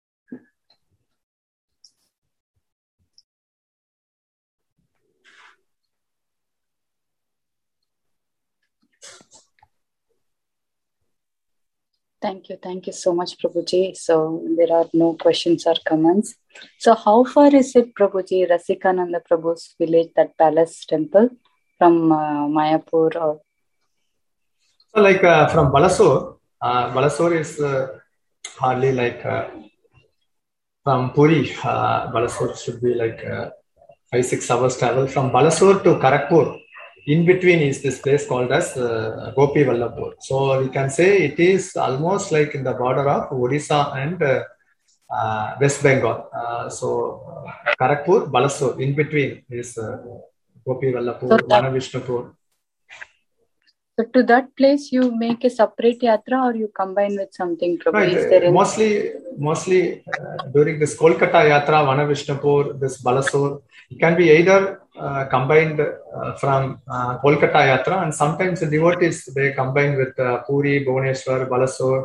Thank you. Thank you so much, Prabhuji. So there are no questions or comments. So how far is it, Prabhuji, Rasikananda Prabhu's village, that palace temple, from uh, Mayapur? Or? So like uh, from Balasore, uh, Balasore is uh, hardly like uh, from Puri, uh, Balasore should be like uh, five, six hours travel. From Balasore to Kharagpur, in between is this place called as uh, Gopi Vallabhpur. So we can say it is almost like in the border of Odisha and uh, uh, West Bengal. Uh, so uh, Kharagpur, Balasore, in between is uh, Gopi Vallabhpur, so Vanavishnupur. So to that place, you make a separate yatra, or you combine with something, Prabhu? Right. Is there any... Mostly, mostly uh, during this Kolkata yatra, Vanavishnupur, this Balasore, it can be either uh, combined uh, from uh, Kolkata yatra, and sometimes the devotees, they combine with uh, Puri, Bhubaneswar, Balasore,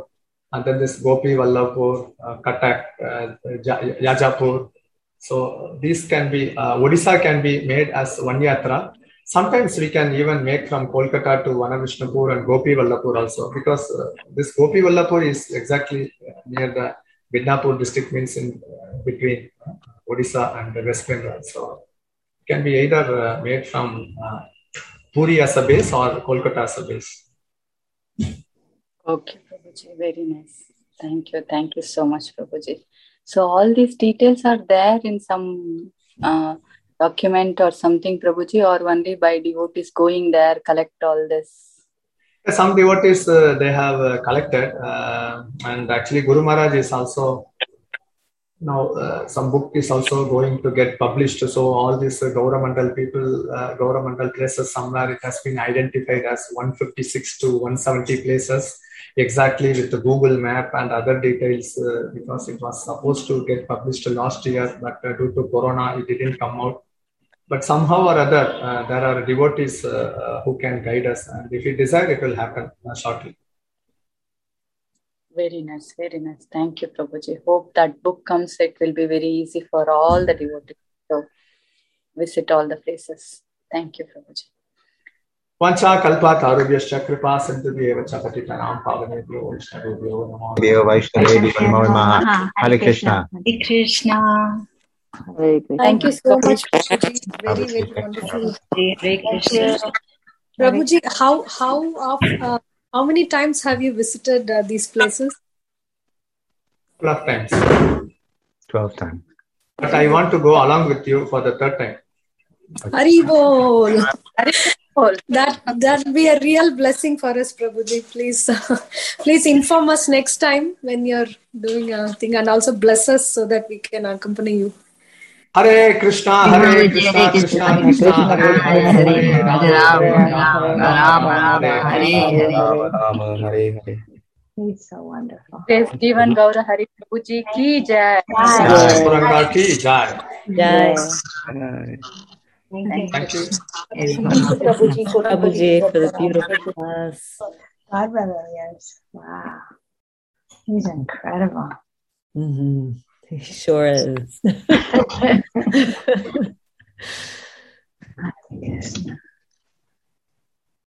and then this Gopi Vallabhpur, uh, Katak, uh, Yajapur. So these can be, uh, Odisha can be made as one yatra. Sometimes we can even make from Kolkata to Vanavishnupur and Gopi Vallabhpur also, because uh, this Gopi Vallabhpur is exactly near the Midnapur district, means in uh, between uh, Odisha and the West Bengal. So it can be either uh, made from uh, Puri as a base or Kolkata as a base. Okay, Prabhuji, very nice. Thank you. Thank you so much, Prabhuji. So all these details are there in some uh, document or something, Prabhuji, or only by devotees going there, collect all this? Some devotees, uh, they have uh, collected, uh, and actually Guru Maharaj is also, now uh, some book is also going to get published. So all these uh, Gauramandal people, uh, Gauramandal places, somewhere it has been identified as one fifty-six to one seventy places, exactly with the Google map and other details, uh, because it was supposed to get published last year, but uh, due to Corona, it didn't come out. But somehow or other, uh, there are devotees uh, uh, who can guide us, and if we desire, it will happen uh, shortly. Very nice, very nice. Thank you, Prabhuji. Hope that book comes. It will be very easy for all the devotees to visit all the places. Thank you, Prabhuji. Vancha kalpa tarubhyascha kripa sindhubhyeva cha patitanam pavanebhyo vaishnavebhyo namo Dev Vaishnavebhyo namo namaha. Hare Krishna. Hare Krishna. Very good. Thank you so much, Prabhuji. Very, very wonderful. Hare Krishna. Prabhuji, how how of, uh, how many times have you visited uh, these places? couple of times. Twelve times. But I want to go along with you for the third time. Hari Bol. Hari Bol. That that will be a real blessing for us, Prabhuji. Please, please inform us next time when you're doing a thing, and also bless us so that we can accompany you. Hare Krishna, Hare Krishna, Krishna Krishna, Hare Hare, Hare Rama, Rama Hare Hare. He's so wonderful. Praise Jivan Gaura Hari Prabhuji ki jai. Puranga ki jai. Jai. Thank you. Prabhuji, Prabhuji for the beautiful class. God really is. Wow. He's incredible. Mm-hmm. He sure is.